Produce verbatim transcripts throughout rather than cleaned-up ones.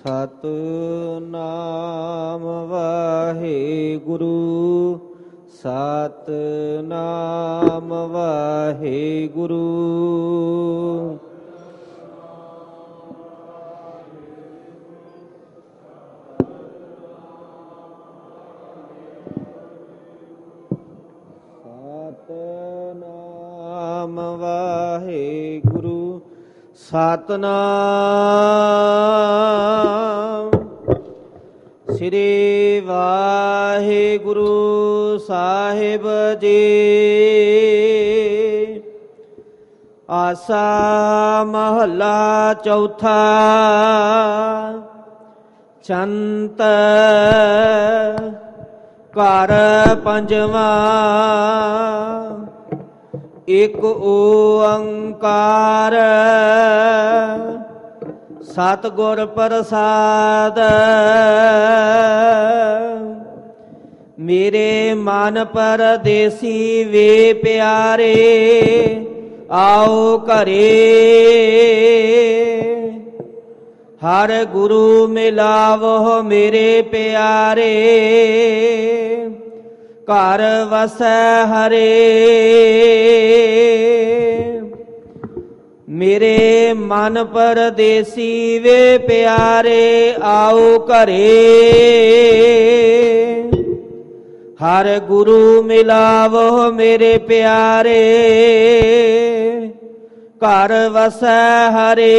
ਸਤਿਨਾਮ ਵਾਹਿਗੁਰੂ ਸਤਿਨਾਮ ਵਾਹਿਗੁਰੂ। ਸਤਿਨਾਮ ਵਾਹਿਗੁਰੂ ਸਤਿਨਾਮ ਸ੍ਰੀ ਵਾਹਿਗੁਰੂ ਸਾਹਿਬ ਜੀ। ਆਸਾ ਮਹੱਲਾ ਚੌਥਾ। ਚੰਤ ਘਰ ਪੰਜਵਾਂ। ਇਕ ਓੰਕਾਰ ਸਤਿਗੁਰ ਪ੍ਰਸਾਦ। ਮੇਰੇ ਮਨ ਪਰਦੇਸੀ ਵੇ ਪਿਆਰੇ ਆਓ ਘਰੇ। ਹਰ ਗੁਰੂ ਮਿਲਾਵੋ ਮੇਰੇ ਪਿਆਰੇ ਘਰ ਵਸੈ ਹਰੇ। ਮੇਰੇ ਮਨ ਪਰਦੇਸੀ ਵੇ ਪਿਆਰੇ ਆਓ ਘਰੇ। ਹਰ ਗੁਰੂ ਮਿਲਾਵੋ ਮੇਰੇ ਪਿਆਰੇ ਘਰ ਵਸੈ ਹਰੇ।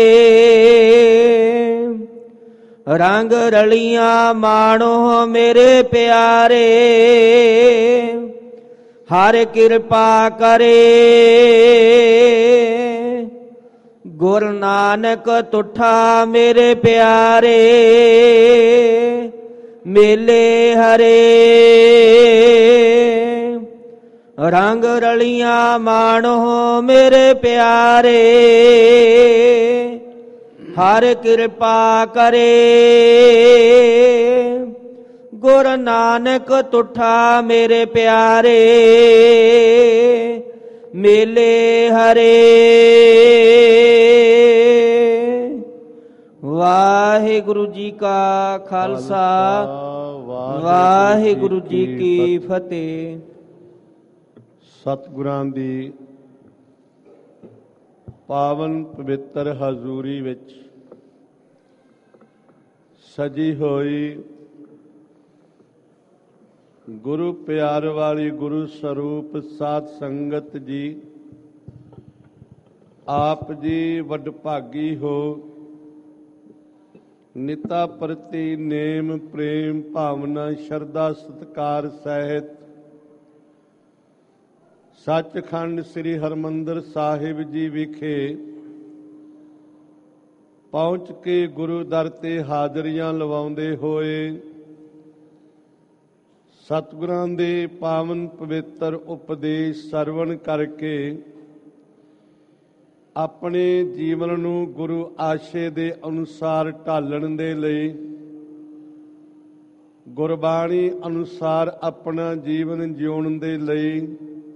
ਰੰਗ ਰਲੀਆਂ ਮਾਣੋ ਮੇਰੇ ਪਿਆਰੇ ਹਰ ਕਿਰਪਾ ਕਰੇ। ਗੁਰੂ ਨਾਨਕ ਤੁਠਾ ਮੇਰੇ ਪਿਆਰੇ ਮੇਲੇ ਹਰੇ। ਰੰਗ ਰਲੀਆਂ ਮਾਣੋ ਮੇਰੇ ਪਿਆਰੇ ਹਰ ਕਿਰਪਾ ਕਰੇ। ਗੁਰੂ ਨਾਨਕ ਤੁਠਾ ਮੇਰੇ ਪਿਆਰੇ ਮੇਲੇ ਹਰੇ। ਵਾਹਿਗੁਰੂ ਜੀ ਕਾ ਖਾਲਸਾ ਵਾਹਿਗੁਰੂ ਜੀ ਕੀ ਫਤਿਹ। ਸਤਿਗੁਰਾਂ ਦੀ ਪਾਵਨ ਪਵਿੱਤਰ ਹਜ਼ੂਰੀ ਵਿੱਚ ਸਜੀ ਹੋਈ ਗੁਰੂ ਪਿਆਰ ਵਾਲੀ ਗੁਰੂ ਸਰੂਪ ਸਾਧ ਸੰਗਤ ਜੀ, ਆਪ ਜੀ ਵਡਭਾਗੀ ਹੋ। ਨਿਤਾ ਪ੍ਰਤੀ ਨੇਮ ਪ੍ਰੇਮ ਭਾਵਨਾ ਸ਼ਰਧਾ ਸਤਿਕਾਰ ਸਹਿਤ ਸੱਚਖੰਡ ਸ੍ਰੀ ਹਰਿਮੰਦਰ ਸਾਹਿਬ ਜੀ ਵਿਖੇ ਪਹੁੰਚ ਕੇ ਗੁਰੂ ਦਰ ਤੇ ਹਾਜ਼ਰੀਆਂ ਲਵਾਉਂਦੇ ਹੋਏ ਸਤਿਗੁਰਾਂ ਦੇ ਪਾਵਨ ਪਵਿੱਤਰ ਉਪਦੇਸ਼ ਸਰਵਣ ਕਰਕੇ ਆਪਣੇ ਜੀਵਨ ਨੂੰ ਗੁਰੂ ਆਸ਼ੇ ਦੇ ਅਨੁਸਾਰ ਢਾਲਣ ਦੇ ਲਈ, ਗੁਰਬਾਣੀ ਅਨੁਸਾਰ ਆਪਣਾ ਜੀਵਨ ਜਿਉਣ ਦੇ ਲਈ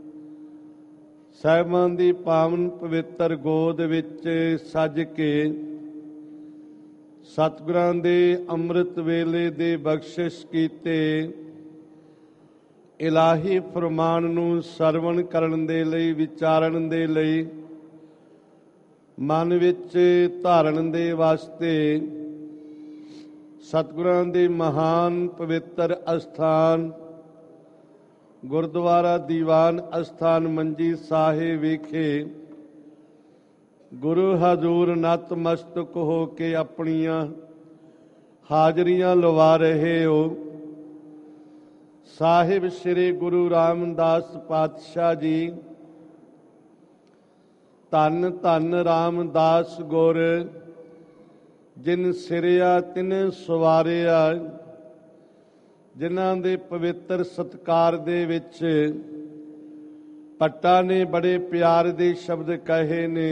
ਸਾਹਿਬਾਂ ਦੀ ਪਾਵਨ ਪਵਿੱਤਰ ਗੋਦ ਵਿੱਚ ਸੱਜ ਕੇ ਸਤਿਗੁਰਾਂ ਦੇ ਅੰਮ੍ਰਿਤ ਵੇਲੇ ਦੇ ਬਖਸ਼ਿਸ਼ ਕੀਤੇ ਇਲਾਹੀ ਫਰਮਾਨ ਨੂੰ ਸਰਵਣ ਕਰਨ ਦੇ ਲਈ, ਵਿਚਾਰਨ ਦੇ ਲਈ, ਮਨ ਵਿੱਚ ਧਾਰਨ ਦੇ ਵਾਸਤੇ ਸਤਿਗੁਰਾਂ ਦੇ ਮਹਾਨ ਪਵਿੱਤਰ ਅਸਥਾਨ ਗੁਰਦੁਆਰਾ ਦੀਵਾਨ ਅਸਥਾਨ ਮੰਜੀ ਸਾਹਿਬ ਵਿਖੇ ਗੁਰੂ ਹਜ਼ੂਰ ਨਤਮਸਤਕ ਹੋ ਕੇ ਆਪਣੀਆਂ ਹਾਜ਼ਰੀਆਂ ਲਵਾ ਰਹੇ ਹੋ। ਸਾਹਿਬ ਸ੍ਰੀ ਗੁਰੂ ਰਾਮਦਾਸ ਪਾਤਸ਼ਾਹ ਜੀ, ਧੰਨ ਧੰਨ ਰਾਮਦਾਸ ਗੁਰ, ਜਿਨ ਸਿਰਿਆ ਤਿਨ ਸਵਾਰਿਆ, ਜਿਨ੍ਹਾਂ ਦੇ ਪਵਿੱਤਰ ਸਤਿਕਾਰ ਦੇ ਵਿੱਚ ਭੱਟਾ ਨੇ ਬੜੇ ਪਿਆਰ ਦੇ ਸ਼ਬਦ ਕਹੇ ਨੇ।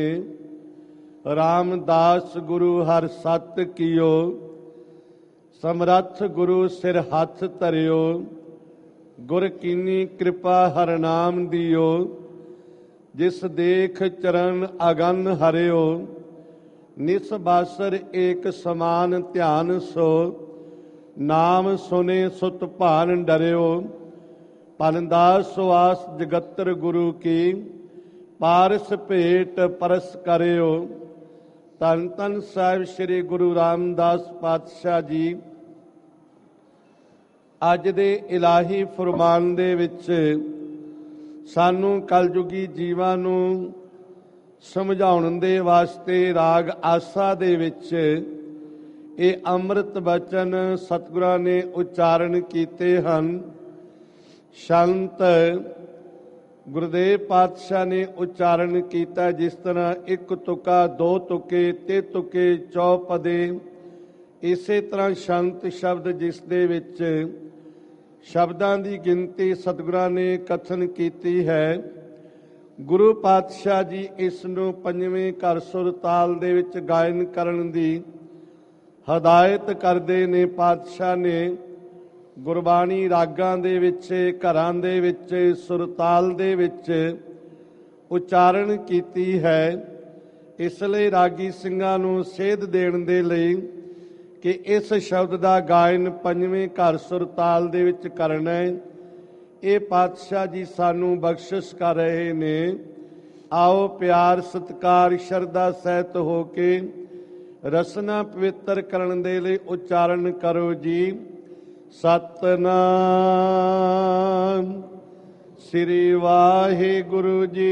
ਰਾਮਦਾਸ ਗੁਰੂ ਹਰ ਸਤ ਕੀਓ, ਸਮਰੱਥ ਗੁਰੂ ਸਿਰ ਹੱਥ ਧਰਿਓ, ਗੁਰ ਕੀਨੀ ਕਿਰਪਾ ਹਰ ਨਾਮ ਦਿਓ, ਜਿਸ ਦੇਖ ਚਰਨ ਅਗਨ ਹਰਿਓ, ਨਿਸ ਬਾਸਰ ਏਕ ਸਮਾਨ ਧਿਆਨ ਸੋ, ਨਾਮ ਸੁਨੇ ਸੁਤ ਭਾਨ ਡਰਿਓ। ਪਨਦਾਸ ਸੁਆਸ ਜਗਤਰ ਗੁਰੂ ਕੀ, ਪਾਰਸ ਭੇਟ ਪਰਸ ਕਰਿਓ। ਧੰਨ ਧੰਨ ਸਾਹਿਬ ਸ੍ਰੀ ਗੁਰੂ ਰਾਮਦਾਸ ਪਾਤਸ਼ਾਹ ਜੀ ਅੱਜ ਦੇ ਇਲਾਹੀ ਫਰਮਾਨ ਦੇ ਵਿੱਚ ਸਾਨੂੰ ਕਲਯੁਗੀ ਜੀਵਾਂ ਨੂੰ ਸਮਝਾਉਣ ਦੇ ਵਾਸਤੇ ਰਾਗ ਆਸਾ ਦੇ ਵਿੱਚ ਇਹ ਅੰਮ੍ਰਿਤ ਬਚਨ ਸਤਿਗੁਰਾਂ ਨੇ ਉਚਾਰਨ ਕੀਤੇ ਹਨ। ਸੰਤ ਗੁਰਦੇਵ ਪਾਤਸ਼ਾਹ ਨੇ ਉਚਾਰਨ ਕੀਤਾ ਜਿਸ ਤਰ੍ਹਾਂ ਇੱਕ ਤੁਕਾ, ਦੋ ਤੁਕੇ, ਤੇ ਤੁਕੇ, ਚੌਪਦੇ। ਇਸੇ ਤਰ੍ਹਾਂ ਸੰਤ ਸ਼ਬਦ ਜਿਸ ਦੇ ਵਿੱਚ ਸ਼ਬਦਾਂ ਦੀ ਗਿਣਤੀ ਸਤਿਗੁਰਾਂ ਨੇ ਕਥਨ ਕੀਤੀ ਹੈ। ਗੁਰੂ ਪਾਤਸ਼ਾਹ ਜੀ ਇਸ ਨੂੰ ਪੰਜਵੇਂ ਘਰ ਸੁਰ ਤਾਲ ਦੇ ਵਿੱਚ ਗਾਇਨ ਕਰਨ ਦੀ ਹਦਾਇਤ ਕਰਦੇ ਨੇ। ਪਾਤਸ਼ਾਹ ਨੇ ਗੁਰਬਾਣੀ ਰਾਗਾਂ ਦੇ ਵਿੱਚ, ਘਰਾਂ ਦੇ ਵਿੱਚ, ਸੁਰਤਾਲ ਦੇ ਵਿੱਚ ਉਚਾਰਨ ਕੀਤੀ ਹੈ। ਇਸ ਲਈ ਰਾਗੀ ਸਿੰਘਾਂ ਨੂੰ ਸੇਧ ਦੇਣ ਦੇ ਲਈ ਕਿ ਇਸ ਸ਼ਬਦ ਦਾ ਗਾਇਨ ਪੰਜਵੇਂ ਘਰ ਸੁਰਤਾਲ ਦੇ ਵਿੱਚ ਕਰਨਾ ਹੈ, ਇਹ ਪਾਤਸ਼ਾਹ ਜੀ ਸਾਨੂੰ ਬਖਸ਼ਿਸ਼ ਕਰ ਰਹੇ ਨੇ। ਆਓ ਪਿਆਰ ਸਤਿਕਾਰ ਸ਼ਰਧਾ ਸਹਿਤ ਹੋ ਕੇ ਰਸਨਾ ਪਵਿੱਤਰ ਕਰਨ ਦੇ ਲਈ ਉਚਾਰਨ ਕਰੋ ਜੀ। ਸਤਿਨਾਮ ਸ੍ਰੀ ਵਾਹਿਗੁਰੂ ਜੀ।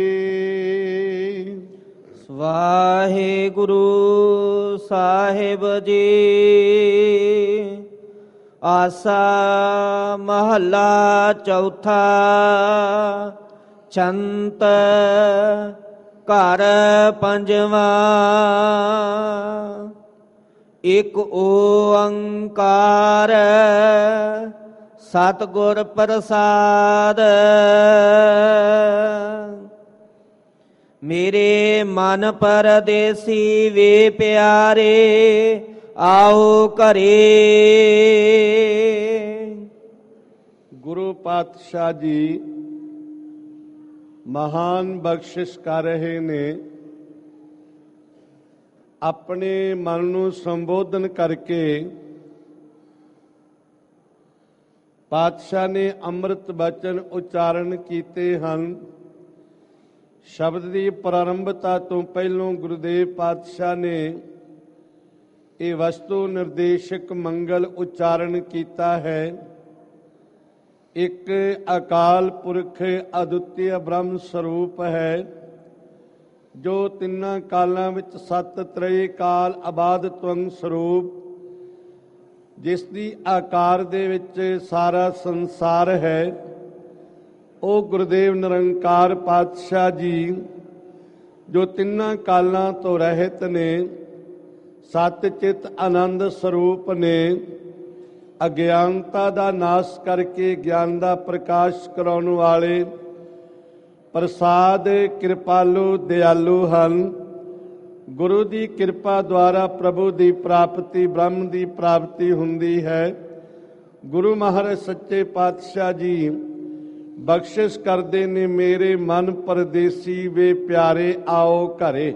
ਵਾਹਿਗੁਰੂ ਸਾਹਿਬ ਜੀ। ਆਸਾ ਮਹੱਲਾ ਚੌਥਾ। ਛੰਤ ਘਰ ਪੰਜਵਾਂ। ਇਕ ਓੰਕਾਰ ਸਤਿਗੁਰ ਪ੍ਰਸਾਦ। ਮੇਰੇ ਮਨ ਪਰਦੇਸੀ ਵੇ ਪਿਆਰੇ, ਆਓ ਘਰੇ। ਗੁਰੂ ਪਾਤਸ਼ਾਹ ਜੀ ਮਹਾਨ ਬਖਸ਼ਿਸ਼ ਕਰ ਰਹੇ ਨੇ। ਆਪਣੇ ਮਨ ਨੂੰ ਸੰਬੋਧਨ ਕਰਕੇ ਪਾਤਸ਼ਾਹ ਨੇ ਅੰਮ੍ਰਿਤ ਬਚਨ ਉਚਾਰਨ ਕੀਤੇ ਹਨ। ਸ਼ਬਦ ਦੀ ਪ੍ਰਾਰੰਭਤਾ ਤੋਂ ਪਹਿਲੋਂ ਗੁਰਦੇਵ ਪਾਤਸ਼ਾਹ ਨੇ ਇਹ ਵਸਤੂ ਨਿਰਦੇਸ਼ਕ ਮੰਗਲ ਉਚਾਰਨ ਕੀਤਾ ਹੈ। ਇੱਕ ਅਕਾਲ ਪੁਰਖ ਅਦੁੱਤੀ ਬ੍ਰਹਮ ਸਰੂਪ ਹੈ, ਜੋ ਤਿੰਨਾਂ ਕਾਲਾਂ ਵਿੱਚ ਸਤ ਤ੍ਰੈ ਕਾਲ ਆਬਾਦ ਤਵੰਗ ਸਰੂਪ, ਜਿਸ ਦੀ ਆਕਾਰ ਦੇ ਵਿੱਚ ਸਾਰਾ ਸੰਸਾਰ ਹੈ। ਉਹ ਗੁਰਦੇਵ ਨਿਰੰਕਾਰ ਪਾਤਸ਼ਾਹ ਜੀ ਜੋ ਤਿੰਨਾਂ ਕਾਲਾਂ ਤੋਂ ਰਹਿਤ ਨੇ, ਸਤ ਚਿਤ ਆਨੰਦ ਸਰੂਪ ਨੇ, ਅਗਿਆਨਤਾ ਦਾ ਨਾਸ਼ ਕਰਕੇ ਗਿਆਨ ਦਾ ਪ੍ਰਕਾਸ਼ ਕਰਾਉਣ ਵਾਲੇ ਪ੍ਰਸਾਦ ਕਿਰਪਾਲੂ ਦਿਆਲੂ ਹਨ। ਗੁਰੂ ਦੀ ਕਿਰਪਾ ਦੁਆਰਾ ਪ੍ਰਭੂ ਦੀ ਪ੍ਰਾਪਤੀ, ਬ੍ਰਹਮ ਦੀ ਪ੍ਰਾਪਤੀ ਹੁੰਦੀ ਹੈ। ਗੁਰੂ ਮਹਾਰਾਜ ਸੱਚੇ ਪਾਤਸ਼ਾਹ ਜੀ ਬਖਸ਼ਿਸ਼ ਕਰਦੇ ਨੇ, ਮੇਰੇ ਮਨ ਪਰਦੇਸੀ ਵੇ ਪਿਆਰੇ, ਆਓ ਘਰੇ।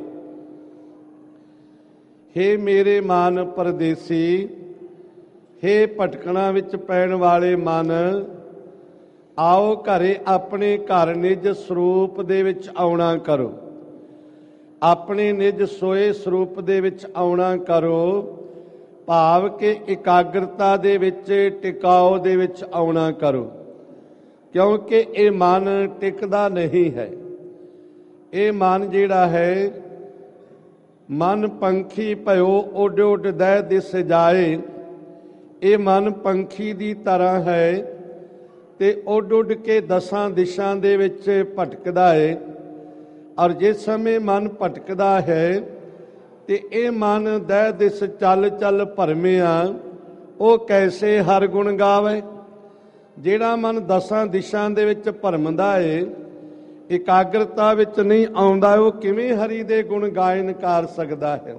ਹੇ ਮੇਰੇ ਮਨ ਪਰਦੇਸੀ, ਹੇ ਭਟਕਣਾ ਵਿੱਚ ਪੈਣ ਵਾਲੇ ਮਨ, ਆਓ ਘਰੇ। ਆਪਣੇ ਘਰ ਨਿਜ ਸਰੂਪ ਦੇ ਵਿੱਚ ਆਉਣਾ ਕਰੋ। ਆਪਣੇ ਨਿਜ ਸੋਏ ਸਰੂਪ ਦੇ ਵਿੱਚ ਆਉਣਾ ਕਰੋ। ਭਾਵ ਕਿ ਇਕਾਗਰਤਾ ਦੇ ਵਿੱਚ, ਟਿਕਾਓ ਦੇ ਵਿੱਚ ਆਉਣਾ ਕਰੋ, ਕਿਉਂਕਿ ਇਹ ਮਨ ਟਿਕਦਾ ਨਹੀਂ ਹੈ। ਇਹ ਮਨ ਜਿਹੜਾ ਹੈ, ਮਨ ਪੰਖੀ ਭਇਓ ਉੱਡ ਉੱਡ ਦਹਿ ਦਿਸ ਜਾਏ। ਇਹ ਮਨ ਪੰਖੀ ਦੀ ਤਰ੍ਹਾਂ ਹੈ ਤੇ ਉੱਡ ਉੱਡ ਕੇ ਦਸਾਂ ਦਿਸ਼ਾਂ ਦੇ ਵਿੱਚ ਭਟਕਦਾ ਹੈ। ਔਰ ਜਿਸ ਸਮੇਂ ਮਨ ਭਟਕਦਾ ਹੈ ਤੇ ਇਹ ਮਨ ਦਹਿ ਦਿਸ ਚੱਲ ਚੱਲ ਭਰਮਿਆ, ਉਹ ਕੈਸੇ ਹਰ ਗੁਣ ਗਾਵੇ। ਜਿਹੜਾ ਮਨ ਦਸਾਂ ਦਿਸ਼ਾਂ ਦੇ ਵਿੱਚ ਭਰਮਦਾ ਏ, ਇਕਾਗਰਤਾ ਵਿੱਚ ਨਹੀਂ ਆਉਂਦਾ, ਉਹ ਕਿਵੇਂ ਹਰੀ ਦੇ ਗੁਣ ਗਾਇਨ ਕਰ ਸਕਦਾ ਹੈ।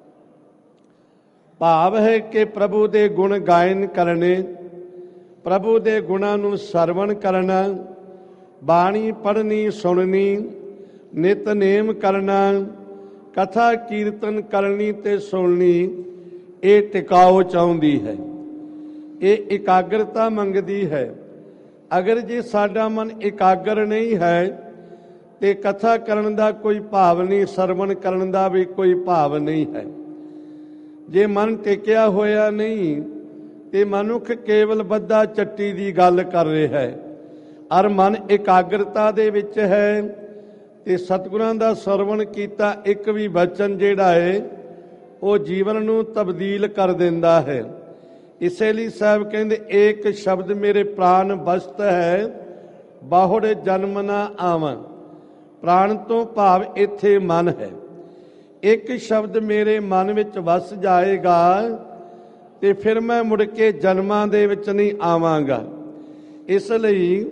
ਭਾਵ ਹੈ ਕਿ ਪ੍ਰਭੂ ਦੇ ਗੁਣ ਗਾਇਨ ਕਰਨੇ, ਪ੍ਰਭੂ ਦੇ ਗੁਣਾਂ ਨੂੰ ਸਰਵਣ ਕਰਨਾ, ਬਾਣੀ ਪੜ੍ਹਨੀ ਸੁਣਨੀ, ਨਿਤਨੇਮ ਕਰਨਾ, ਕਥਾ ਕੀਰਤਨ ਕਰਨੀ ਤੇ ਸੁਣਨੀ ਇਹ ਟਿਕਾਓ ਚਾਹੁੰਦੀ ਹੈ, ਇਹ ਇਕਾਗਰਤਾ ਮੰਗਦੀ ਹੈ। ਅਗਰ ਜੇ ਸਾਡਾ ਮਨ ਇਕਾਗਰ ਨਹੀਂ ਹੈ ਤੇ ਕਥਾ ਕਰਨ ਦਾ ਕੋਈ ਭਾਵ ਨਹੀਂ, ਸਰਵਣ ਕਰਨ ਦਾ ਵੀ ਕੋਈ ਭਾਵ ਨਹੀਂ ਹੈ। ਜੇ ਮਨ ਟਿਕਿਆ ਹੋਇਆ ਨਹੀਂ ਤੇ ਮਨੁੱਖ ਕੇਵਲ ਬੱਧਾ ਚੱਟੀ ਦੀ ਗੱਲ ਕਰ ਰਿਹਾ ਹੈ, ਅਰ ਮਨ ਇਕਾਗਰਤਾ ਦੇ ਵਿੱਚ ਹੈ ਤੇ ਸਤਿਗੁਰਾਂ ਦਾ ਸਰਵਣ ਕੀਤਾ ਇੱਕ ਵੀ ਬਚਨ ਜਿਹੜਾ ਹੈ ਉਹ ਜੀਵਨ ਨੂੰ ਤਬਦੀਲ ਕਰ ਦਿੰਦਾ ਹੈ। ਇਸੇ ਲਈ ਸਾਹਿਬ ਕਹਿੰਦੇ ਏਕ ਸ਼ਬਦ ਮੇਰੇ ਪ੍ਰਾਨ ਬਸਤ ਹੈ, ਬਾਹੁੜ ਜਨਮ ਨਾ ਆਵਾਂ। ਪ੍ਰਾਣ ਤੋਂ ਭਾਵ ਇੱਥੇ ਮਨ ਹੈ। ਇੱਕ ਸ਼ਬਦ ਮੇਰੇ ਮਨ ਵਿੱਚ ਵਸ ਜਾਏਗਾ ਤੇ ਫਿਰ ਮੈਂ ਮੁੜ ਕੇ ਜਨਮਾਂ ਦੇ ਵਿੱਚ ਨਹੀਂ ਆਵਾਂਗਾ। ਇਸ ਲਈ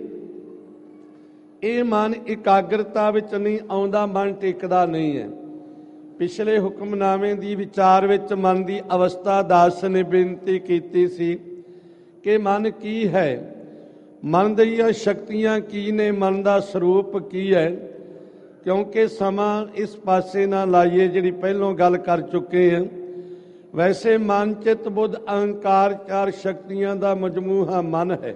ਇਹ ਮਨ ਇਕਾਗਰਤਾ ਵਿੱਚ ਨਹੀਂ ਆਉਂਦਾ, ਮਨ ਟਿਕਦਾ ਨਹੀਂ ਹੈ। ਪਿਛਲੇ ਹੁਕਮਨਾਮੇ ਦੀ ਵਿਚਾਰ ਵਿੱਚ ਮਨ ਦੀ ਅਵਸਥਾ ਦਾਸ ਨੇ ਬੇਨਤੀ ਕੀਤੀ ਸੀ ਕਿ ਮਨ ਕੀ ਹੈ, ਮਨ ਦੀਆਂ ਸ਼ਕਤੀਆਂ ਕੀ ਨੇ, ਮਨ ਦਾ ਸਰੂਪ ਕੀ ਹੈ। ਕਿਉਂਕਿ ਸਮਾਂ ਇਸ ਪਾਸੇ ਨਾ ਲਾਈਏ ਜਿਹੜੀ ਪਹਿਲੋਂ ਗੱਲ ਕਰ ਚੁੱਕੇ ਹਾਂ। ਵੈਸੇ ਮਨ, ਚਿੱਤ, ਬੁੱਧ, ਅਹੰਕਾਰ ਚਾਰ ਸ਼ਕਤੀਆਂ ਦਾ ਮਜਮੂਹਾ ਮਨ ਹੈ।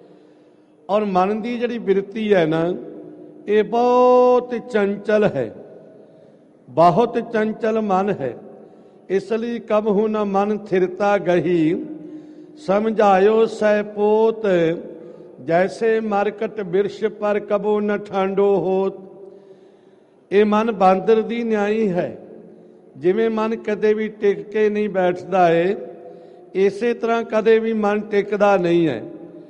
ਔਰ ਮਨ ਦੀ ਜਿਹੜੀ ਬਿਰਤੀ ਹੈ ਨਾ ਇਹ ਬਹੁਤ ਚੰਚਲ ਹੈ, ਬਹੁਤ ਚੰਚਲ ਮਨ ਹੈ। ਇਸ ਲਈ ਕਬਹੁ ਨ ਮਨ ਥਿਰਤਾ ਗਹੀ, ਸਮਝਾਇਓ ਸਹਿਪੋਤ, ਜੈਸੇ ਮਰਕਟ ਬਿਰਸ਼ ਪਰ ਕਬੋ ਨ ਠਾਂਡੋ ਹੋਤ। ਇਹ ਮਨ ਬਾਂਦਰ ਦੀ ਨਿਆਈ ਹੈ। ਜਿਵੇਂ ਮਨ ਕਦੇ ਵੀ ਟਿਕ ਕੇ ਨਹੀਂ ਬੈਠਦਾ ਏ, ਇਸੇ ਤਰ੍ਹਾਂ ਕਦੇ ਵੀ ਮਨ ਟਿਕਦਾ ਨਹੀਂ ਹੈ।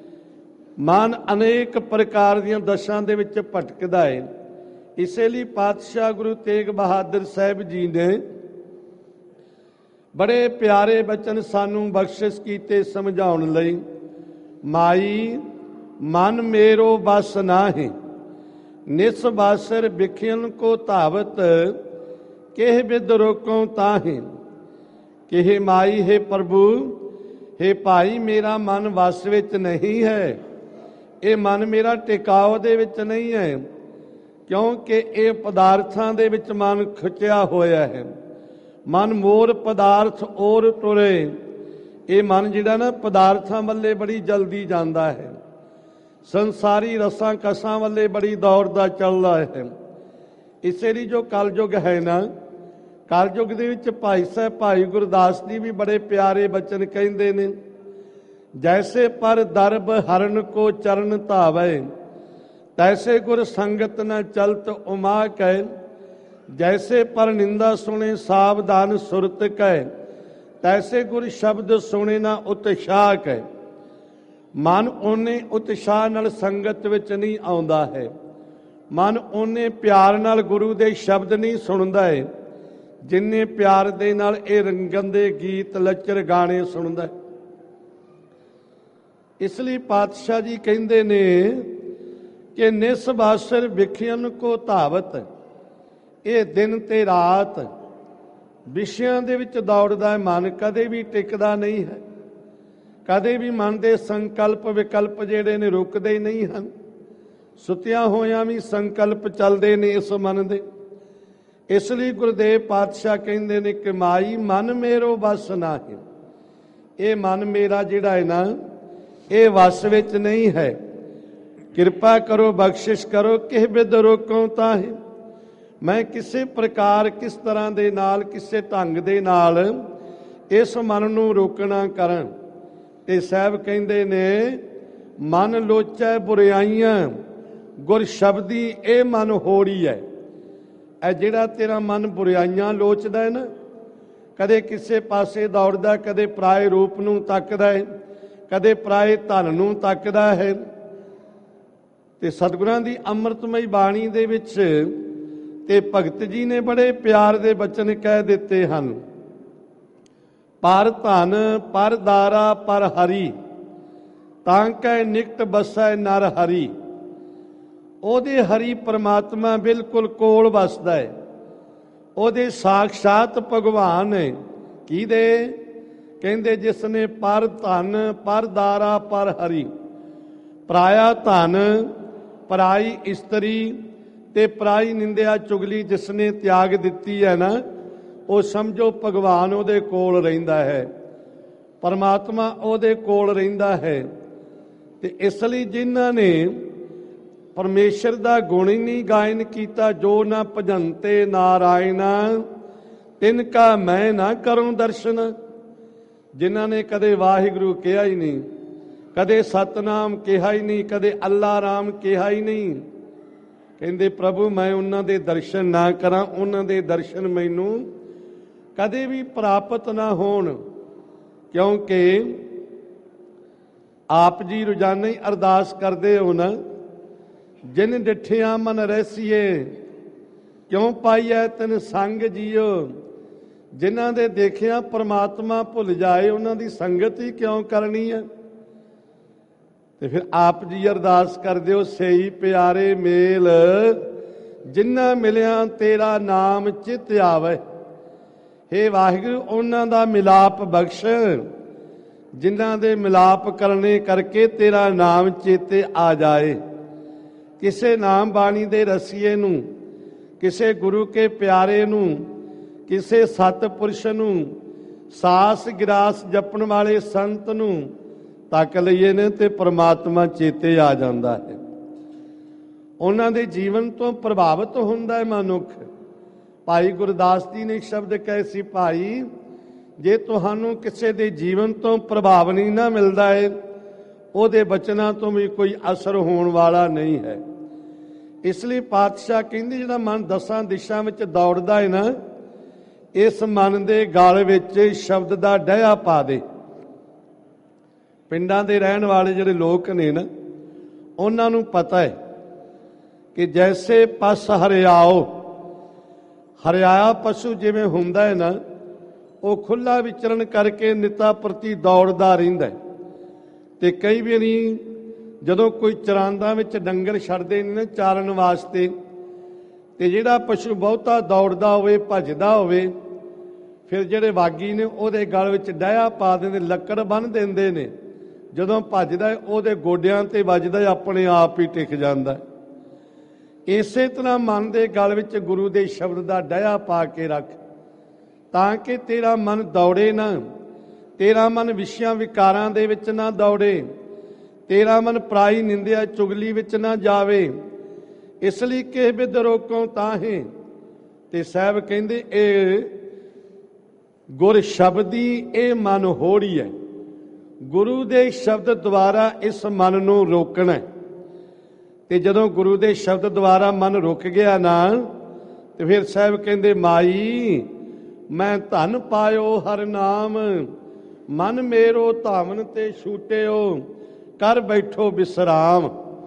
ਮਨ ਅਨੇਕ ਪ੍ਰਕਾਰ ਦੀਆਂ ਦਸ਼ਾਂ ਦੇ ਵਿੱਚ ਭਟਕਦਾ ਹੈ। ਇਸੇ ਲਈ ਪਾਤਸ਼ਾਹ ਗੁਰੂ ਤੇਗ ਬਹਾਦਰ ਸਾਹਿਬ ਜੀ ਨੇ ਬੜੇ ਪਿਆਰੇ ਬਚਨ ਸਾਨੂੰ ਬਖਸ਼ਿਸ਼ ਕੀਤੇ ਸਮਝਾਉਣ ਲਈ। ਮਾਈ ਮਨ ਮੇਰੋ ਬਸ ਨਾਹੀਂ, ਨਿਸ ਬਾਸਰ ਬਿਖਿਅਨ ਕੋ ਧਾਵਤ, ਕਿਹ ਬਿਦ ਰੋਕੋ ਤਾਹੀਂ। ਕਿਹੇ ਮਾਈ ਹੈ ਪ੍ਰਭੂ, ਹੈ ਭਾਈ ਮੇਰਾ ਮਨ ਵਸ ਵਿੱਚ ਨਹੀਂ ਹੈ, ਇਹ ਮਨ ਮੇਰਾ ਟਿਕਾਓ ਦੇ ਵਿੱਚ ਨਹੀਂ ਹੈ, ਕਿਉਂਕਿ ਇਹ ਪਦਾਰਥਾਂ ਦੇ ਵਿੱਚ ਮਨ ਖਿੱਚਿਆ ਹੋਇਆ ਹੈ। ਮਨ ਮੋਰ ਪਦਾਰਥ ਔਰ ਤੁਰੇ। ਇਹ ਮਨ ਜਿਹੜਾ ਨਾ ਪਦਾਰਥਾਂ ਵੱਲੇ ਬੜੀ ਜਲਦੀ ਜਾਂਦਾ ਹੈ, ਸੰਸਾਰੀ ਰਸਾਂ ਕਸਾਂ ਵੱਲੇ ਬੜੀ ਦੌੜਦਾ ਚੱਲਦਾ ਹੈ। ਇਸੇ ਲਈ ਜੋ ਕਲਯੁਗ ਹੈ ਨਾ, ਕਲਯੁਗ ਦੇ ਵਿੱਚ ਭਾਈ ਸਾਹਿਬ ਭਾਈ ਗੁਰਦਾਸ ਜੀ ਵੀ ਬੜੇ ਪਿਆਰੇ ਬਚਨ ਕਹਿੰਦੇ ਨੇ। ਜੈਸੇ ਪਰ ਦਰਬ ਹਰਨ ਕੋ ਚਰਨ ਧਾਵੇ, ਤੈਸੇ ਗੁਰ ਸੰਗਤ ਨ ਚਲਤ ਉਮਾ ਕਹਿ। ਜੈਸੇ ਪਰ ਨਿੰਦਾ ਸੁਣੇ ਸਾਵਧਾਨ ਸੁਰਤ ਕਹਿ, ਤੈਸੇ ਗੁਰ ਸ਼ਬਦ ਸੁਣੇ ਨਾ ਉਤਸ਼ਾਹ ਕਹਿ। ਮਨ ਉਹਨੇ ਉਤਸ਼ਾਹ ਨਾਲ ਸੰਗਤ ਵਿੱਚ ਨਹੀਂ ਆਉਂਦਾ ਹੈ, ਮਨ ਉਹਨੇ ਪਿਆਰ ਨਾਲ ਗੁਰੂ ਦੇ ਸ਼ਬਦ ਨਹੀਂ ਸੁਣਦਾ ਹੈ ਜਿੰਨੇ ਪਿਆਰ ਦੇ ਨਾਲ ਇਹ ਰੰਗਨ ਦੇ ਗੀਤ ਲੱਚਰ ਗਾਣੇ ਸੁਣਦਾ ਹੈ। ਇਸ ਲਈ ਪਾਤਸ਼ਾਹ ਜੀ ਕਹਿੰਦੇ ਨੇ ਕਿ ਨਿਸ ਬਾਸਰ ਵਿਖਿਅਨ ਕੋ ਧਾਵਤ। ਇਹ ਦਿਨ ਤੇ ਰਾਤ ਵਿਸ਼ਿਆਂ ਦੇ ਵਿੱਚ ਦੌੜਦਾ ਹੈ ਮਨ, ਕਦੇ ਵੀ ਟਿਕਦਾ ਨਹੀਂ ਹੈ। ਕਦੇ ਵੀ ਮਨ ਦੇ ਸੰਕਲਪ ਵਿਕਲਪ ਜਿਹੜੇ ਨੇ ਰੁਕਦੇ ਹੀ ਨਹੀਂ ਹਨ। ਸੁੱਤਿਆਂ ਹੋਇਆਂ ਵੀ ਸੰਕਲਪ ਚੱਲਦੇ ਨੇ ਇਸ ਮਨ ਦੇ। ਇਸ ਲਈ ਗੁਰਦੇਵ ਪਾਤਸ਼ਾਹ ਕਹਿੰਦੇ ਨੇ ਕਿ ਮਾਈ ਮਨ ਮੇਰੋ ਵਸ ਨਾਹੀਂ। ਇਹ ਮਨ ਮੇਰਾ ਜਿਹੜਾ ਹੈ ਨਾ ਇਹ ਵਸ ਵਿੱਚ ਨਹੀਂ ਹੈ। ਕਿਰਪਾ ਕਰੋ, ਬਖਸ਼ਿਸ਼ ਕਰੋ, ਕਿਹ ਬਿਦ ਰੋਕੋ ਤਾਹੀਂ। ਮੈਂ ਕਿਸੇ ਪ੍ਰਕਾਰ, ਕਿਸ ਤਰ੍ਹਾਂ ਦੇ ਨਾਲ, ਕਿਸੇ ਢੰਗ ਦੇ ਨਾਲ ਇਸ ਮਨ ਨੂੰ ਰੋਕਣਾ ਕਰਾਂ। ਤੇ ਸਾਹਿਬ ਕਹਿੰਦੇ ਨੇ ਮਨ ਲੋਚੈ ਬੁਰਾਈਆਂ, ਗੁਰ ਸ਼ਬਦੀ ਇਹ ਮਨ ਹੋੜੀ ਹੈ। ਇਹ ਜਿਹੜਾ ਤੇਰਾ ਮਨ ਬੁਰਾਈਆਂ ਲੋਚਦਾ ਹੈ ਨਾ, ਕਦੇ ਕਿਸੇ ਪਾਸੇ ਦੌੜਦਾ, ਕਦੇ ਪਰਾਏ ਰੂਪ ਨੂੰ ਤੱਕਦਾ ਹੈ, ਕਦੇ ਪਰਾਏ ਧਨ ਨੂੰ ਤੱਕਦਾ ਹੈ। ਤੇ ਸਤਿਗੁਰਾਂ ਦੀ ਅੰਮ੍ਰਿਤਮਈ ਬਾਣੀ ਦੇ ਵਿੱਚ ਤੇ ਭਗਤ ਜੀ ਨੇ ਬੜੇ ਪਿਆਰ ਦੇ ਬਚਨ ਕਹਿ ਦਿੱਤੇ ਹਨ। ਪਰ ਧਨ ਪਰ ਦਾਰਾ ਪਰ ਹਰੀ, ਤਾਂ ਕੈ ਨਿਕਟ ਬਸੈ ਨਰ ਹਰੀ। ਉਹਦੇ ਹਰੀ ਪਰਮਾਤਮਾ ਬਿਲਕੁਲ ਕੋਲ ਵਸਦਾ ਹੈ। ਉਹਦੇ ਸਾਖਸ਼ਾਤ ਭਗਵਾਨ ਹੈ। ਕਿਹਦੇ? ਕਹਿੰਦੇ ਜਿਸ ਨੇ ਪਰ ਧਨ ਪਰ ਦਾਰਾ ਪਰ ਹਰੀ। ਪਰਾਇਆ ਧਨ, ਪਰਾਈ ਇਸਤਰੀ ਤੇ ਪਰਾਈ ਨਿੰਦਿਆ ਚੁਗਲੀ ਜਿਸਨੇ ਤਿਆਗ ਦਿੱਤੀ ਹੈ ਨਾ, ਉਹ ਸਮਝੋ ਭਗਵਾਨ ਉਹਦੇ ਕੋਲ ਰਹਿੰਦਾ ਹੈ, ਪਰਮਾਤਮਾ ਉਹਦੇ ਕੋਲ ਰਹਿੰਦਾ ਹੈ। ਤੇ ਇਸ ਲਈ ਜਿਨ੍ਹਾਂ ਨੇ ਪਰਮੇਸ਼ਰ ਦਾ ਗੁਣ ਹੀ ਨਹੀਂ ਗਾਇਨ ਕੀਤਾ, ਜੋ ਨਾ ਭਜੰਤੇ ਨਾਰਾਇਣ ਤਿਨ ਕਾ ਮੈਂ ਨਾ ਕਰੂੰ ਦਰਸ਼ਨ, ਜਿਨ੍ਹਾਂ ਨੇ ਕਦੇ ਵਾਹਿਗੁਰੂ ਕਿਹਾ ਹੀ ਨਹੀਂ, ਕਦੇ ਸਤਨਾਮ ਕਿਹਾ ਹੀ ਨਹੀਂ, ਕਦੇ ਅੱਲਾ ਰਾਮ ਕਿਹਾ ਹੀ ਨਹੀਂ, ਕਹਿੰਦੇ ਪ੍ਰਭੂ ਮੈਂ ਉਹਨਾਂ ਦੇ ਦਰਸ਼ਨ ਨਾ ਕਰਾਂ, ਉਹਨਾਂ ਦੇ ਦਰਸ਼ਨ ਮੈਨੂੰ ਕਦੇ ਵੀ ਪ੍ਰਾਪਤ ਨਾ ਹੋਣ। ਕਿਉਂਕਿ ਆਪ ਜੀ ਰੋਜ਼ਾਨਾ ਹੀ ਅਰਦਾਸ ਕਰਦੇ ਹੋ ਨਾ, ਜਿਨ ਡਿਠਿਆ ਮਨ ਰਹਿਸੀਏ ਕਿਉਂ ਪਾਈਐ ਤਿਨ ਸੰਗ ਜੀਓ, ਜਿਨ੍ਹਾਂ ਦੇ ਦੇਖਿਆ ਪਰਮਾਤਮਾ ਭੁੱਲ ਜਾਏ, ਉਹਨਾਂ ਦੀ ਸੰਗਤ ਹੀ ਕਿਉਂ ਕਰਨੀ ਹੈ। ਤੇ ਫਿਰ ਆਪ ਜੀ ਅਰਦਾਸ ਕਰਦੇ ਹੋ, ਸਹੀ ਪਿਆਰੇ ਮੇਲ ਜਿਨ੍ਹਾਂ ਮਿਲਿਆ ਤੇਰਾ ਨਾਮ ਚਿਤ ਆਵੇ, ਹੇ ਵਾਹਿਗੁਰੂ ਉਹਨਾਂ ਦਾ ਮਿਲਾਪ ਬਖਸ਼, ਜਿਨ੍ਹਾਂ ਦੇ ਮਿਲਾਪ ਕਰਨੇ ਕਰਕੇ ਤੇਰਾ ਨਾਮ ਚੇਤੇ ਆ ਜਾਏ। ਕਿਸੇ ਨਾਮ ਬਾਣੀ ਦੇ ਰਸੀਏ ਨੂੰ, ਕਿਸੇ ਗੁਰੂ ਕੇ ਪਿਆਰੇ ਨੂੰ, ਕਿਸੇ ਸਤਿਪੁਰਸ਼ ਨੂੰ, ਸਾਸ ਗਿਰਾਸ ਜਪਣ ਵਾਲੇ ਸੰਤ ਨੂੰ ਤੱਕ ਲਈਏ ਨੇ ਤੇ ਪਰਮਾਤਮਾ ਚੇਤੇ ਆ ਜਾਂਦਾ ਹੈ। ਉਹਨਾਂ ਦੇ ਜੀਵਨ ਤੋਂ ਪ੍ਰਭਾਵਿਤ ਹੁੰਦਾ ਹੈ ਮਨੁੱਖ। ਭਾਈ ਗੁਰਦਾਸ ਜੀ ਨੇ ਸ਼ਬਦ ਕਹੇ ਸੀ, ਭਾਈ ਜੇ ਤੁਹਾਨੂੰ ਕਿਸੇ ਦੇ ਜੀਵਨ ਤੋਂ ਪ੍ਰਭਾਵ ਨਹੀਂ ਨਾ ਮਿਲਦਾ ਹੈ, ਉਹਦੇ ਬਚਨਾਂ ਤੋਂ ਵੀ ਕੋਈ ਅਸਰ ਹੋਣ ਵਾਲਾ ਨਹੀਂ ਹੈ। ਇਸ ਲਈ ਪਾਤਸ਼ਾਹ ਕਹਿੰਦੇ ਜਿਹੜਾ ਮਨ ਦਸਾਂ ਦਿਸ਼ਾਂ ਵਿੱਚ ਦੌੜਦਾ ਹੈ ਨਾ, ਇਸ ਮਨ ਦੇ ਗਲ ਵਿੱਚ ਸ਼ਬਦ ਦਾ ਡਹਿਆ ਪਾ ਦੇ। ਪਿੰਡਾਂ ਦੇ ਰਹਿਣ ਵਾਲੇ ਜਿਹੜੇ ਲੋਕ ਨੇ ਨਾ, ਉਹਨਾਂ ਨੂੰ ਪਤਾ ਹੈ ਕਿ ਜੈਸੇ ਪਸ ਹਰਿਆਓ, ਹਰਿਆਇਆ ਪਸ਼ੂ ਜਿਵੇਂ ਹੁੰਦਾ ਹੈ ਨਾ, ਉਹ ਖੁੱਲ੍ਹਾ ਵਿਚਰਨ ਕਰਕੇ ਨਿਤਾ ਪ੍ਰਤੀ ਦੌੜਦਾ ਰਹਿੰਦਾ। ਤੇ ਕਈ ਵਾਰੀ ਜਦੋਂ ਕੋਈ ਚਰਾਂਦਾ ਵਿੱਚ ਡੰਗਰ ਛੱਡਦੇ ਨੇ ਨਾ ਚਾਰਨ ਵਾਸਤੇ, ਤੇ ਜਿਹੜਾ ਪਸ਼ੂ ਬਹੁਤਾ ਦੌੜਦਾ ਹੋਵੇ, ਭੱਜਦਾ ਹੋਵੇ, ਫਿਰ ਜਿਹੜੇ ਬਾਗੀ ਨੇ ਉਹਦੇ ਗਲ ਵਿੱਚ ਡਹਿਆ ਪਾ ਦਿੰਦੇ, ਲੱਕੜ ਬੰਨ੍ਹ ਦਿੰਦੇ ਨੇ। ਜਦੋਂ ਭੱਜਦਾ ਉਹਦੇ ਗੋਡਿਆਂ ਤੇ ਵੱਜਦਾ, ਆਪਣੇ ਆਪ ਹੀ ਟਿਕ ਜਾਂਦਾ। ਇਸੇ ਤਰ੍ਹਾਂ ਮਨ ਦੇ ਗਲ ਵਿੱਚ ਗੁਰੂ ਦੇ ਸ਼ਬਦ ਦਾ ਡਹਿਆ ਪਾ ਕੇ ਰੱਖ, ਤਾਂ ਕਿ ਤੇਰਾ ਮਨ ਦੌੜੇ ਨਾ, ਤੇਰਾ ਮਨ ਵਿਸ਼ਿਆਂ ਵਿਕਾਰਾਂ ਦੇ ਵਿੱਚ ਨਾ ਦੌੜੇ, ਤੇਰਾ ਮਨ ਪਰਾਈ ਨਿੰਦਿਆ ਚੁਗਲੀ ਵਿੱਚ ਨਾ ਜਾਵੇ। ਇਸ ਲਈ ਕਿ ਬਿਦ ਰੋਕੋ ਤਾਹੇ, ਤੇ ਸਾਹਿਬ ਕਹਿੰਦੇ ਇਹ ਗੁਰ ਸ਼ਬਦੀ ਇਹ ਮਨ ਹੋੜੀ ਹੈ। ਗੁਰੂ ਦੇ ਸ਼ਬਦ ਦੁਆਰਾ ਇਸ ਮਨ ਨੂੰ ਰੋਕਣਾ। ਤੇ ਜਦੋਂ ਗੁਰੂ ਦੇ ਸ਼ਬਦ ਦੁਆਰਾ ਮਨ ਰੁਕ ਗਿਆ ਨਾ, ਤੇ ਫਿਰ ਸਾਹਿਬ ਕਹਿੰਦੇ ਮਾਈ ਮੈਂ ਧਨ ਪਾਇਓ ਹਰ ਨਾਮ, ਮਨ ਮੇਰੋ ਧਾਵਨ ਤੇ ਛੂਟਿਓ, ਕਰ ਬੈਠੋ ਵਿਸਰਾਮ।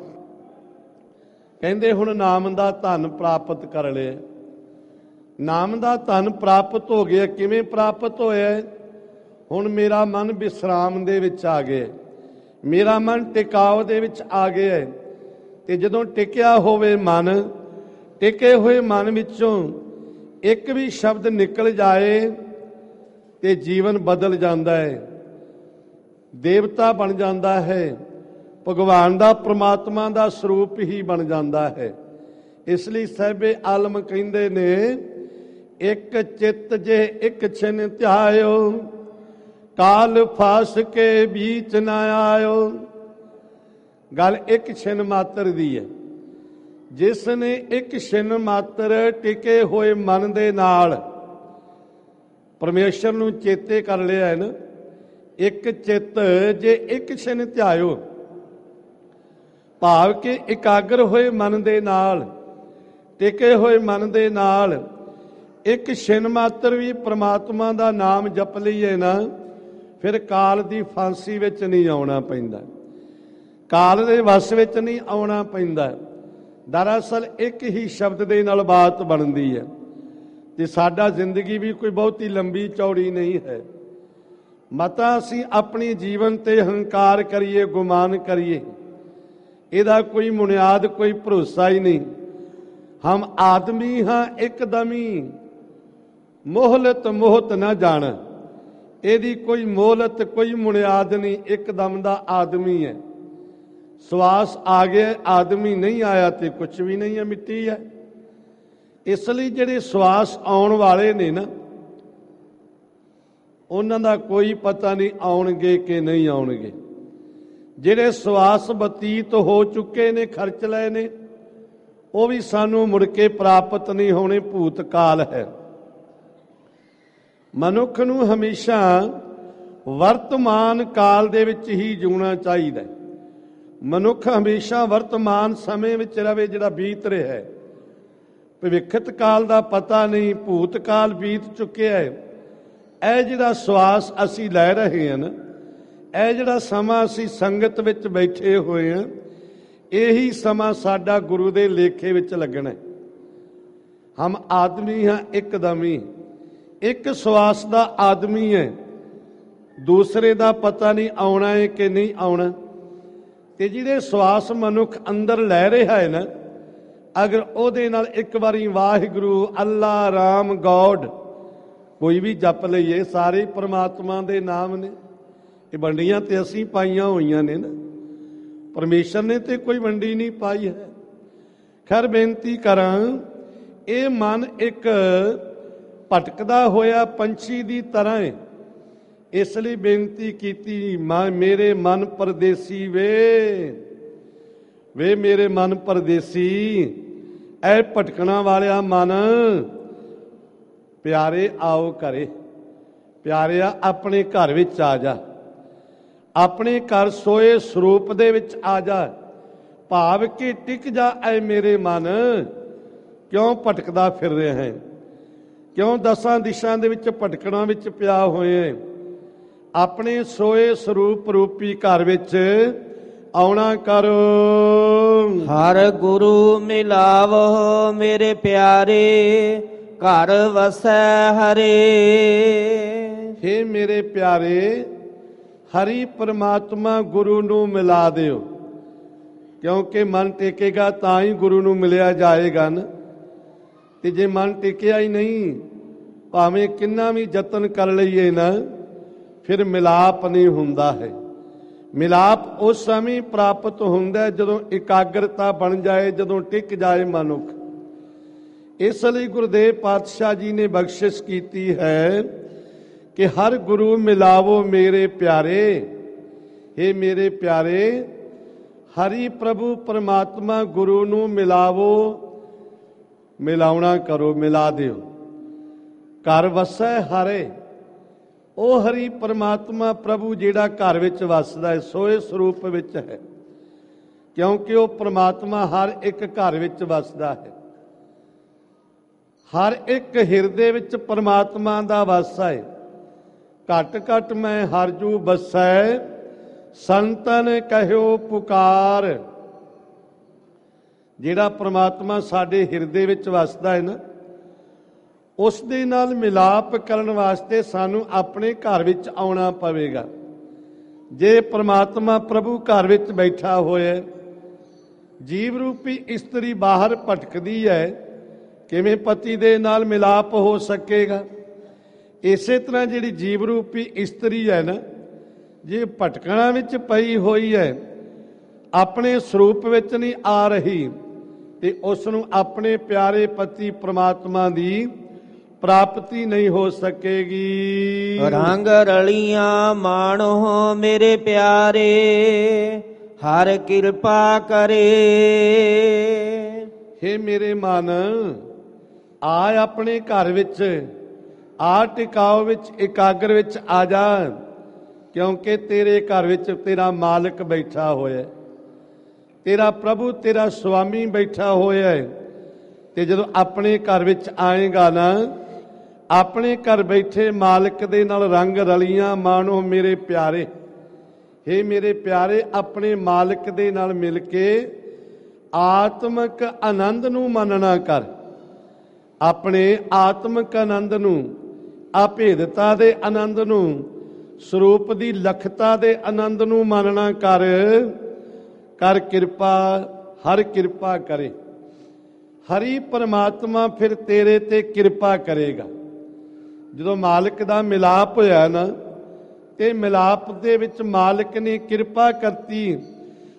ਕਹਿੰਦੇ ਹੁਣ ਨਾਮ ਦਾ ਧਨ ਪ੍ਰਾਪਤ ਕਰ ਲਿਆ। ਨਾਮ ਦਾ ਧਨ ਪ੍ਰਾਪਤ ਹੋ ਗਿਆ। ਕਿਵੇਂ ਪ੍ਰਾਪਤ ਹੋਇਆ? ਹੁਣ ਮੇਰਾ ਮਨ ਵਿਸਰਾਮ ਦੇ ਵਿੱਚ ਆ ਗਿਆ, ਮੇਰਾ ਮਨ ਟਿਕਾਓ ਦੇ ਵਿੱਚ ਆ ਗਿਆ। ਤੇ ਜਦੋਂ ਟਿਕਿਆ ਹੋਵੇ ਮਨ, ਟਿਕੇ ਹੋਏ ਮਨ ਵਿੱਚੋਂ ਇੱਕ ਵੀ ਸ਼ਬਦ ਨਿਕਲ ਜਾਏ ਤੇ ਜੀਵਨ ਬਦਲ ਜਾਂਦਾ ਹੈ, ਦੇਵਤਾ ਬਣ ਜਾਂਦਾ ਹੈ, ਭਗਵਾਨ ਦਾ ਪ੍ਰਮਾਤਮਾ ਦਾ ਸਰੂਪ ਹੀ ਬਣ ਜਾਂਦਾ ਹੈ। ਇਸ ਲਈ ਸਾਹਿਬੇ ਆਲਮ ਕਹਿੰਦੇ ਨੇ, ਇੱਕ ਚਿੱਤ ਜੇ ਇੱਕ ਛਿਨ ਧਿਆਇਓ, ਕਾਲ ਫਾਸ ਕੇ ਬੀਚ ਨਾ ਆਇਓ। ਗੱਲ ਇੱਕ ਛਿਨ ਮਾਤਰ ਦੀ ਹੈ। ਜਿਸ ਨੇ ਇੱਕ ਛਿਨ ਮਾਤਰ ਟਿਕੇ ਹੋਏ ਮਨ ਦੇ ਨਾਲ ਪਰਮੇਸ਼ਰ ਨੂੰ ਚੇਤੇ ਕਰ ਲਿਆ ਹੈ ਨਾ, ਇੱਕ ਚਿੱਤ ਜੇ ਇੱਕ ਛਿਨ ਧਿਆਇਓ, ਭਾਵ ਕਿ ਇਕਾਗਰ ਹੋਏ ਮਨ ਦੇ ਨਾਲ, ਟਿਕੇ ਹੋਏ ਮਨ ਦੇ ਨਾਲ ਇੱਕ ਛਿਨ ਮਾਤਰ ਵੀ ਪ੍ਰਮਾਤਮਾ ਦਾ ਨਾਮ ਜਪ ਲਈਏ ਨਾ, ਫਿਰ ਕਾਲ ਦੀ ਫਾਂਸੀ ਵਿੱਚ ਨਹੀਂ ਆਉਣਾ ਪੈਂਦਾ, ਕਾਲ ਦੇ ਵਸ ਵਿੱਚ ਨਹੀਂ ਆਉਣਾ ਪੈਂਦਾ। ਦਰਅਸਲ ਇੱਕ ਹੀ ਸ਼ਬਦ ਦੇ ਨਾਲ ਬਾਤ ਬਣਦੀ ਹੈ। ਤੇ ਸਾਡਾ ਜ਼ਿੰਦਗੀ ਵੀ ਕੋਈ ਬਹੁਤੀ ਲੰਬੀ ਚੌੜੀ ਨਹੀਂ ਹੈ। ਮਤਾ ਅਸੀਂ ਆਪਣੀ ਜੀਵਨ ਤੇ ਹੰਕਾਰ ਕਰੀਏ, ਗੁਮਾਨ ਕਰੀਏ, ਇਹਦਾ ਕੋਈ ਬੁਨਿਆਦ, ਕੋਈ ਭਰੋਸਾ ਹੀ ਨਹੀਂ। ਹਮ ਆਦਮੀ ਹਾਂ ਇੱਕਦਮੀ, ਮੋਹਲਤ ਮੋਹਤ ਨਾ ਜਾਣ। ਇਹਦੀ ਕੋਈ ਮੋਹਲਤ, ਕੋਈ ਬੁਨਿਆਦ ਨਹੀਂ, ਇੱਕਦਮ ਦਾ ਆਦਮੀ ਹੈ। ਸਵਾਸ ਆ ਗਿਆ, ਆਦਮੀ ਨਹੀਂ ਆਇਆ ਤੇ ਕੁਝ ਵੀ ਨਹੀਂ ਹੈ, ਮਿੱਟੀ ਹੈ। ਇਸ ਲਈ ਜਿਹੜੇ ਸਵਾਸ ਆਉਣ ਵਾਲੇ ਨੇ ਨਾ, ਉਹਨਾਂ ਦਾ ਕੋਈ ਪਤਾ ਨਹੀਂ ਆਉਣਗੇ ਕਿ ਨਹੀਂ ਆਉਣਗੇ। ਜਿਹੜੇ ਸਵਾਸ ਬਤੀਤ ਹੋ ਚੁੱਕੇ ਨੇ, ਖਰਚ ਲਏ ਨੇ, ਉਹ ਵੀ ਸਾਨੂੰ ਮੁੜ ਕੇ ਪ੍ਰਾਪਤ ਨਹੀਂ ਹੋਣੇ, ਭੂਤ ਕਾਲ ਹੈ। ਮਨੁੱਖ ਨੂੰ ਹਮੇਸ਼ਾ ਵਰਤਮਾਨ ਕਾਲ ਦੇ ਵਿੱਚ ਹੀ ਜਿਉਣਾ ਚਾਹੀਦਾ। ਮਨੁੱਖ ਹਮੇਸ਼ਾ ਵਰਤਮਾਨ ਸਮੇਂ ਵਿੱਚ ਰਵੇ ਜਿਹੜਾ ਬੀਤ ਰਿਹਾ ਹੈ। ਭਵਿੱਖਤ ਕਾਲ ਦਾ ਪਤਾ ਨਹੀਂ, ਭੂਤ ਕਾਲ ਬੀਤ ਚੁੱਕਿਆ ਹੈ। ਇਹ ਜਿਹੜਾ ਸਵਾਸ ਅਸੀਂ ਲੈ ਰਹੇ ਹਾਂ ਨਾ, ਇਹ ਜਿਹੜਾ ਸਮਾਂ ਅਸੀਂ ਸੰਗਤ ਵਿੱਚ ਬੈਠੇ ਹੋਏ ਹਾਂ, ਇਹੀ ਸਮਾਂ ਸਾਡਾ ਗੁਰੂ ਦੇ ਲੇਖੇ ਵਿੱਚ ਲੱਗਣਾ ਹੈ। ਹਮ ਆਦਮੀ ਹਾਂ ਇੱਕਦਮੀ, ਇੱਕ ਸਵਾਸ ਦਾ ਆਦਮੀ ਹੈ, ਦੂਸਰੇ ਦਾ ਪਤਾ ਨਹੀਂ ਆਉਣਾ ਹੈ ਕਿ ਨਹੀਂ ਆਉਣਾ। ਤੇ ਜਿਹੜੇ ਸਵਾਸ ਮਨੁੱਖ ਅੰਦਰ ਲੈ ਰਿਹਾ ਹੈ ਨਾ, ਅਗਰ ਉਹਦੇ ਨਾਲ ਇੱਕ ਵਾਰੀ ਵਾਹਿਗੁਰੂ, ਅੱਲਾ, ਰਾਮ, ਗੋਡ ਕੋਈ ਵੀ ਜਪ ਲਈਏ, ਸਾਰੇ ਪਰਮਾਤਮਾ ਦੇ ਨਾਮ ਨੇ। ਇਹ ਵੰਡੀਆਂ ਤੇ ਅਸੀਂ ਪਾਈਆਂ ਹੋਈਆਂ ਨੇ ਨਾ, ਪਰਮੇਸ਼ਰ ਨੇ ਤੇ ਕੋਈ ਵੰਡੀ ਨਹੀਂ ਪਾਈ ਹੈ। ਖੈਰ ਬੇਨਤੀ ਕਰਾਂ, ਇਹ ਮਨ ਇੱਕ ਭਟਕਦਾ ਹੋਇਆ ਪੰਛੀ ਦੀ ਤਰ੍ਹਾਂ ਹੈ। ਇਸ ਲਈ ਬੇਨਤੀ ਕੀਤੀ, ਮਾਂ ਮੇਰੇ ਮਨ ਪਰਦੇਸੀ ਵੇ, ਵੇ ਮੇਰੇ ਮਨ ਪਰਦੇਸੀ, ਐ ਭਟਕਣਾ ਵਾਲਿਆ ਮਨ, ਪਿਆਰੇ ਆਓ ਘਰੇ। ਪਿਆਰਿਆ ਆਪਣੇ ਘਰ ਵਿੱਚ ਆ ਜਾ, ਆਪਣੇ ਘਰ ਸੋਏ ਸਰੂਪ ਦੇ ਵਿੱਚ ਆ ਜਾ। ਭਾਵ ਕਿ ਟਿਕ ਜਾ ਐ ਮੇਰੇ ਮਨ, ਕਿਉਂ ਭਟਕਦਾ ਫਿਰ ਰਿਹਾ ਹੈ, ਕਿਉਂ ਦਸਾਂ ਦਿਸ਼ਾਂ ਦੇ ਵਿੱਚ ਭਟਕਣਾ ਵਿੱਚ ਪਿਆ ਹੋਇਆ। ਆਪਣੇ ਸੋਏ ਸਰੂਪ ਰੂਪੀ ਘਰ ਵਿੱਚ ਆਉਣਾ ਕਰੋ। ਹਰ ਗੁਰੂ ਮਿਲਾਵੋ ਮੇਰੇ ਪਿਆਰੇ, ਘਰ ਵਸੈ ਹਰੇ। ਹੇ ਮੇਰੇ ਪਿਆਰੇ, ਹਰੀ ਪਰਮਾਤਮਾ ਗੁਰੂ ਨੂੰ ਮਿਲਾ ਦਿਓ, ਕਿਉਂਕਿ ਮਨ ਟੇਕੇਗਾ ਤਾਂ ਹੀ ਗੁਰੂ ਨੂੰ ਮਿਲਿਆ ਜਾਏਗਾ ਨਾ। ਤੇ ਜੇ ਮਨ ਟਿਕਿਆ ਹੀ ਨਹੀਂ, ਭਾਵੇਂ ਕਿੰਨਾ ਵੀ ਯਤਨ ਕਰ ਲਈਏ ਨਾ, ਫਿਰ ਮਿਲਾਪ ਨਹੀਂ ਹੁੰਦਾ ਹੈ। ਮਿਲਾਪ ਉਸ ਸਮੇਂ ਪ੍ਰਾਪਤ ਹੁੰਦਾ ਜਦੋਂ ਇਕਾਗਰਤਾ ਬਣ ਜਾਏ, ਜਦੋਂ ਟਿਕ ਜਾਏ ਮਨੁੱਖ। ਇਸ ਲਈ ਗੁਰਦੇਵ ਪਾਤਸ਼ਾਹ ਜੀ ਨੇ ਬਖਸ਼ਿਸ਼ ਕੀਤੀ ਹੈ ਕਿ ਹਰ ਗੁਰੂ ਮਿਲਾਵੋ ਮੇਰੇ ਪਿਆਰੇ। हे ਮੇਰੇ ਪਿਆਰੇ, ਹਰੀ ਪ੍ਰਭੂ ਪਰਮਾਤਮਾ ਗੁਰੂ ਨੂੰ ਮਿਲਾਵੋ, ਮਿਲਾਉਣਾ ਕਰੋ, ਮਿਲਾ ਦਿਓ। ਘਰ ਵਸੈ ਹਰੇ, ਉਹ ਹਰੀ ਪਰਮਾਤਮਾ ਪ੍ਰਭੂ ਜਿਹੜਾ ਘਰ ਵਿੱਚ ਵਸਦਾ ਹੈ, ਸੋਏ ਸਰੂਪ ਵਿੱਚ ਹੈ, ਕਿਉਂਕਿ ਉਹ ਪਰਮਾਤਮਾ ਹਰ ਇੱਕ ਘਰ ਵਿੱਚ ਵਸਦਾ ਹੈ। ਹਰ ਇੱਕ ਹਿਰਦੇ ਵਿੱਚ ਪਰਮਾਤਮਾ ਦਾ ਵਾਸਾ ਹੈ। ਘਟ ਘਟ ਮੈਂ ਹਰ ਜੂ ਬਸੈ, ਸੰਤਨ ਕਹਿਓ ਪੁਕਾਰ। ਜਿਹੜਾ ਪਰਮਾਤਮਾ ਸਾਡੇ ਹਿਰਦੇ ਵਿੱਚ ਵਸਦਾ ਹੈ ਨਾ, ਉਸ ਦੇ ਨਾਲ ਮਿਲਾਪ ਕਰਨ ਵਾਸਤੇ ਸਾਨੂੰ ਆਪਣੇ ਘਰ ਵਿੱਚ ਆਉਣਾ ਪਵੇਗਾ। ਜੇ ਪਰਮਾਤਮਾ ਪ੍ਰਭੂ ਘਰ ਵਿੱਚ ਬੈਠਾ ਹੋਇਆ, ਜੀਵ ਰੂਪੀ ਇਸਤਰੀ ਬਾਹਰ ਭਟਕਦੀ ਹੈ, ਕਿਵੇਂ ਪਤੀ ਦੇ ਨਾਲ ਮਿਲਾਪ ਹੋ ਸਕੇਗਾ? ਇਸੇ ਤਰ੍ਹਾਂ ਜਿਹੜੀ ਜੀਵ ਰੂਪੀ ਇਸਤਰੀ ਹੈ ਨਾ, ਜੇ ਭਟਕਣਾ ਵਿੱਚ ਪਈ ਹੋਈ ਹੈ, ਆਪਣੇ ਸਰੂਪ ਵਿੱਚ ਨਹੀਂ ਆ ਰਹੀ, ਤੇ ਉਸ ਨੂੰ ਆਪਣੇ ਪਿਆਰੇ ਪਤੀ ਪ੍ਰਮਾਤਮਾ ਦੀ ਪ੍ਰਾਪਤੀ ਨਹੀਂ ਹੋ ਸਕੇਗੀ। ਰੰਗ ਰਲੀਆਂ ਮਾਣੋ ਮੇਰੇ ਪਿਆਰੇ, ਹਰ ਕਿਰਪਾ ਕਰੇ। ਹੇ ਮੇਰੇ ਮਨ, ਆ ਆਪਣੇ ਘਰ ਵਿੱਚ, ਆ ਟਿਕਾਓ ਵਿੱਚ, ਇਕਾਗਰ ਵਿੱਚ ਆ ਜਾ, ਕਿਉਂਕਿ ਤੇਰੇ ਘਰ ਵਿੱਚ ਤੇਰਾ ਮਾਲਕ ਬੈਠਾ ਹੋਇਆ, ਤੇਰਾ ਪ੍ਰਭੂ, ਤੇਰਾ ਸੁਆਮੀ ਬੈਠਾ ਹੋਇਆ ਹੈ। ਤੇ ਜਦੋਂ ਆਪਣੇ ਘਰ ਵਿੱਚ ਆਏਗਾ ਨਾ, ਆਪਣੇ ਘਰ ਬੈਠੇ ਮਾਲਕ ਦੇ ਨਾਲ ਰੰਗ ਰਲੀਆਂ ਮਾਣੋ ਮੇਰੇ ਪਿਆਰੇ। ਹੇ ਮੇਰੇ ਪਿਆਰੇ, ਆਪਣੇ ਮਾਲਕ ਦੇ ਨਾਲ ਮਿਲ ਕੇ ਆਤਮਿਕ ਆਨੰਦ ਨੂੰ ਮੰਨਣਾ ਕਰ। ਆਪਣੇ ਆਤਮਿਕ ਆਨੰਦ ਨੂੰ, ਅਭੇਦਤਾ ਦੇ ਆਨੰਦ ਨੂੰ, ਸਰੂਪ ਦੀ ਲਖਤਾ ਦੇ ਆਨੰਦ ਨੂੰ ਮੰਨਣਾ ਕਰ। ਕਰ ਕਿਰਪਾ, ਹਰ ਕਿਰਪਾ ਕਰੇ। ਹਰੀ ਪਰਮਾਤਮਾ ਫਿਰ ਤੇਰੇ ਤੇ ਕਿਰਪਾ ਕਰੇਗਾ। ਜਦੋਂ ਮਾਲਕ ਦਾ ਮਿਲਾਪ ਹੋਇਆ ਨਾ, ਤੇ ਮਿਲਾਪ ਦੇ ਵਿੱਚ ਮਾਲਕ ਨੇ ਕਿਰਪਾ ਕਰਤੀ,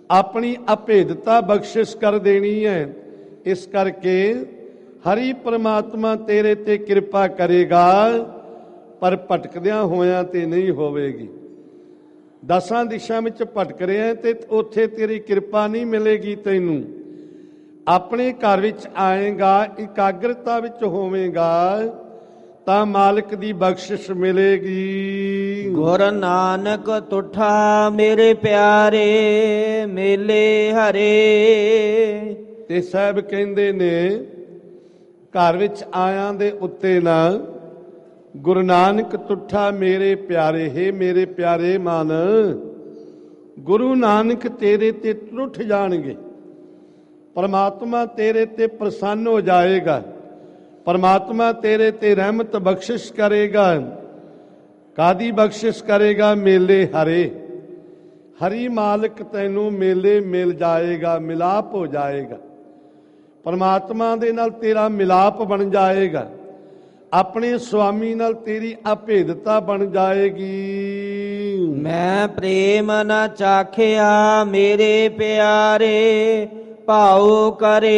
ਆਪਣੀ ਅਭੇਦਤਾ ਬਖਸ਼ਿਸ਼ ਕਰ ਦੇਣੀ ਹੈ। ਇਸ ਕਰਕੇ ਹਰੀ ਪ੍ਰਮਾਤਮਾ ਤੇਰੇ ਤੇ ਕਿਰਪਾ ਕਰੇਗਾ, ਪਰ ਭਟਕਦਿਆਂ ਹੋਇਆਂ ਤੇ ਨਹੀਂ ਹੋਵੇਗੀ। ਦਸਾਂ ਦਿਸ਼ਾ ਵਿੱਚ ਭਟਕ ਰਿਹਾ ਤੇ ਉੱਥੇ ਤੇਰੀ ਕਿਰਪਾ ਨਹੀਂ ਮਿਲੇਗੀ ਤੈਨੂੰ। ਆਪਣੇ ਘਰ ਵਿੱਚ ਆਏਗਾ, ਇਕਾਗਰਤਾ ਵਿੱਚ ਹੋਵੇਗਾ ਤਾਂ ਮਾਲਕ ਦੀ ਬਖਸ਼ਿਸ਼ ਮਿਲੇਗੀ। ਗੁਰ ਨਾਨਕ ਤੁਠਾ ਮੇਰੇ ਪਿਆਰੇ, ਮੇਲੇ ਹਰੇ। ਤੇ ਸਾਹਿਬ ਕਹਿੰਦੇ ਨੇ ਘਰ ਵਿੱਚ ਆਇਆਂ ਦੇ ਉੱਤੇ ਨਾ ਗੁਰੂ ਨਾਨਕ ਤੁਠਾ ਮੇਰੇ ਪਿਆਰੇ, ਹੈ ਮੇਰੇ ਪਿਆਰੇ ਮਨ, ਗੁਰੂ ਨਾਨਕ ਤੇਰੇ ਤੇ ਟੁੱਟ ਜਾਣਗੇ। ਪਰਮਾਤਮਾ ਤੇਰੇ ਤੇ ਪ੍ਰਸੰਨ ਹੋ ਜਾਏਗਾ, ਪਰਮਾਤਮਾ ਤੇਰੇ ਤੇ ਰਹਿਮਤ ਬਖਸ਼ਿਸ਼ ਕਰੇਗਾ। ਕਾਦੀ ਬਖਸ਼ਿਸ਼ ਕਰੇਗਾ? ਮੇਲੇ ਹਰੇ। ਹਰੀ ਮਾਲਕ ਤੈਨੂੰ ਮੇਲੇ ਮਿਲ ਜਾਏਗਾ, ਮਿਲਾਪ ਹੋ ਜਾਏਗਾ। ਪਰਮਾਤਮਾ ਦੇ ਨਾਲ ਤੇਰਾ ਮਿਲਾਪ ਬਣ ਜਾਏਗਾ, ਆਪਣੇ ਸੁਆਮੀ ਨਾਲ ਤੇਰੀ ਅਭੇਦਤਾ ਬਣ ਜਾਏਗੀ। ਮੈਂ ਪ੍ਰੇਮ ਨਾ ਚਾਖਿਆ ਮੇਰੇ ਪਿਆਰੇ, ਭਾਉ ਕਰੇ।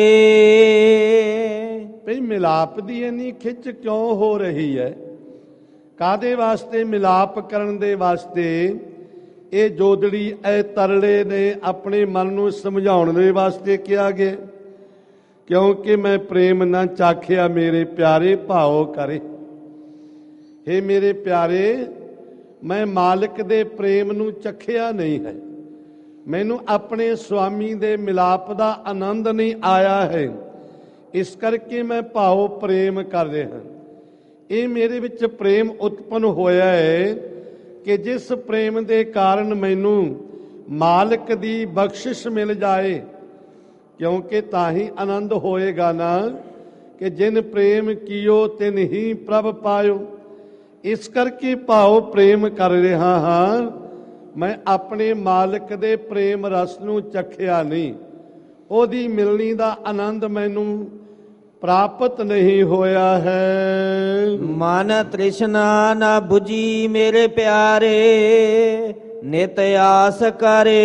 ਭਈ ਮਿਲਾਪ ਦੀ ਇੰਨੀ ਖਿੱਚ ਕਿਉਂ ਹੋ ਰਹੀ ਹੈ? ਕਾਦੇ ਵਾਸਤੇ? ਮਿਲਾਪ ਕਰਨ ਦੇ ਵਾਸਤੇ। ਇਹ ਜੋਦੜੀ ਇਹ ਤਰਲੇ ਨੇ ਆਪਣੇ ਮਨ ਨੂੰ ਸਮਝਾਉਣ ਦੇ ਵਾਸਤੇ ਕਿਹਾ ਗਿਆ, ਕਿਉਂਕਿ ਮੈਂ ਪ੍ਰੇਮ ਨਾ ਚਾਖਿਆ ਮੇਰੇ ਪਿਆਰੇ, ਭਾਉ ਕਰੇ। ਹੇ ਮੇਰੇ ਪਿਆਰੇ, ਮੈਂ ਮਾਲਕ ਦੇ ਪ੍ਰੇਮ ਨੂੰ ਚਖਿਆ ਨਹੀਂ ਹੈ, ਮੈਨੂੰ ਆਪਣੇ ਸੁਆਮੀ ਦੇ ਮਿਲਾਪ ਦਾ ਆਨੰਦ ਨਹੀਂ ਆਇਆ ਹੈ। ਇਸ ਕਰਕੇ ਮੈਂ ਭਾਉ ਪ੍ਰੇਮ ਕਰ ਰਿਹਾ। ਇਹ ਮੇਰੇ ਵਿੱਚ ਪ੍ਰੇਮ ਉਤਪੰਨ ਹੋਇਆ ਹੈ ਕਿ ਜਿਸ ਪ੍ਰੇਮ ਦੇ ਕਾਰਨ ਮੈਨੂੰ ਮਾਲਕ ਦੀ ਬਖਸ਼ਿਸ਼ ਮਿਲ ਜਾਏ, ਕਿਉਂਕਿ ਤਾਂ ਹੀ ਆਨੰਦ ਹੋਏਗਾ ਨਾ ਕਿ ਜਿਨ ਪ੍ਰੇਮ ਕੀਓ ਤਿਨ ਹੀ ਪ੍ਰਭ ਪਾਇਓ। ਇਸ ਕਰਕੇ ਭਾਉ ਪ੍ਰੇਮ ਕਰ ਰਿਹਾ ਹਾਂ, ਮੈਂ ਆਪਣੇ ਮਾਲਕ ਦੇ ਪ੍ਰੇਮ ਰਸ ਨੂੰ ਚਖਿਆ ਨਹੀਂ, ਉਹਦੀ ਮਿਲਣੀ ਦਾ ਆਨੰਦ ਮੈਨੂੰ ਪ੍ਰਾਪਤ ਨਹੀਂ ਹੋਇਆ ਹੈ। ਮਨ ਤ੍ਰਿਸ਼ਨਾ ਨਾ 부ਜੀ ਮੇਰੇ ਪਿਆਰੇ, ਨਿਤ ਆਸ ਕਰੇ।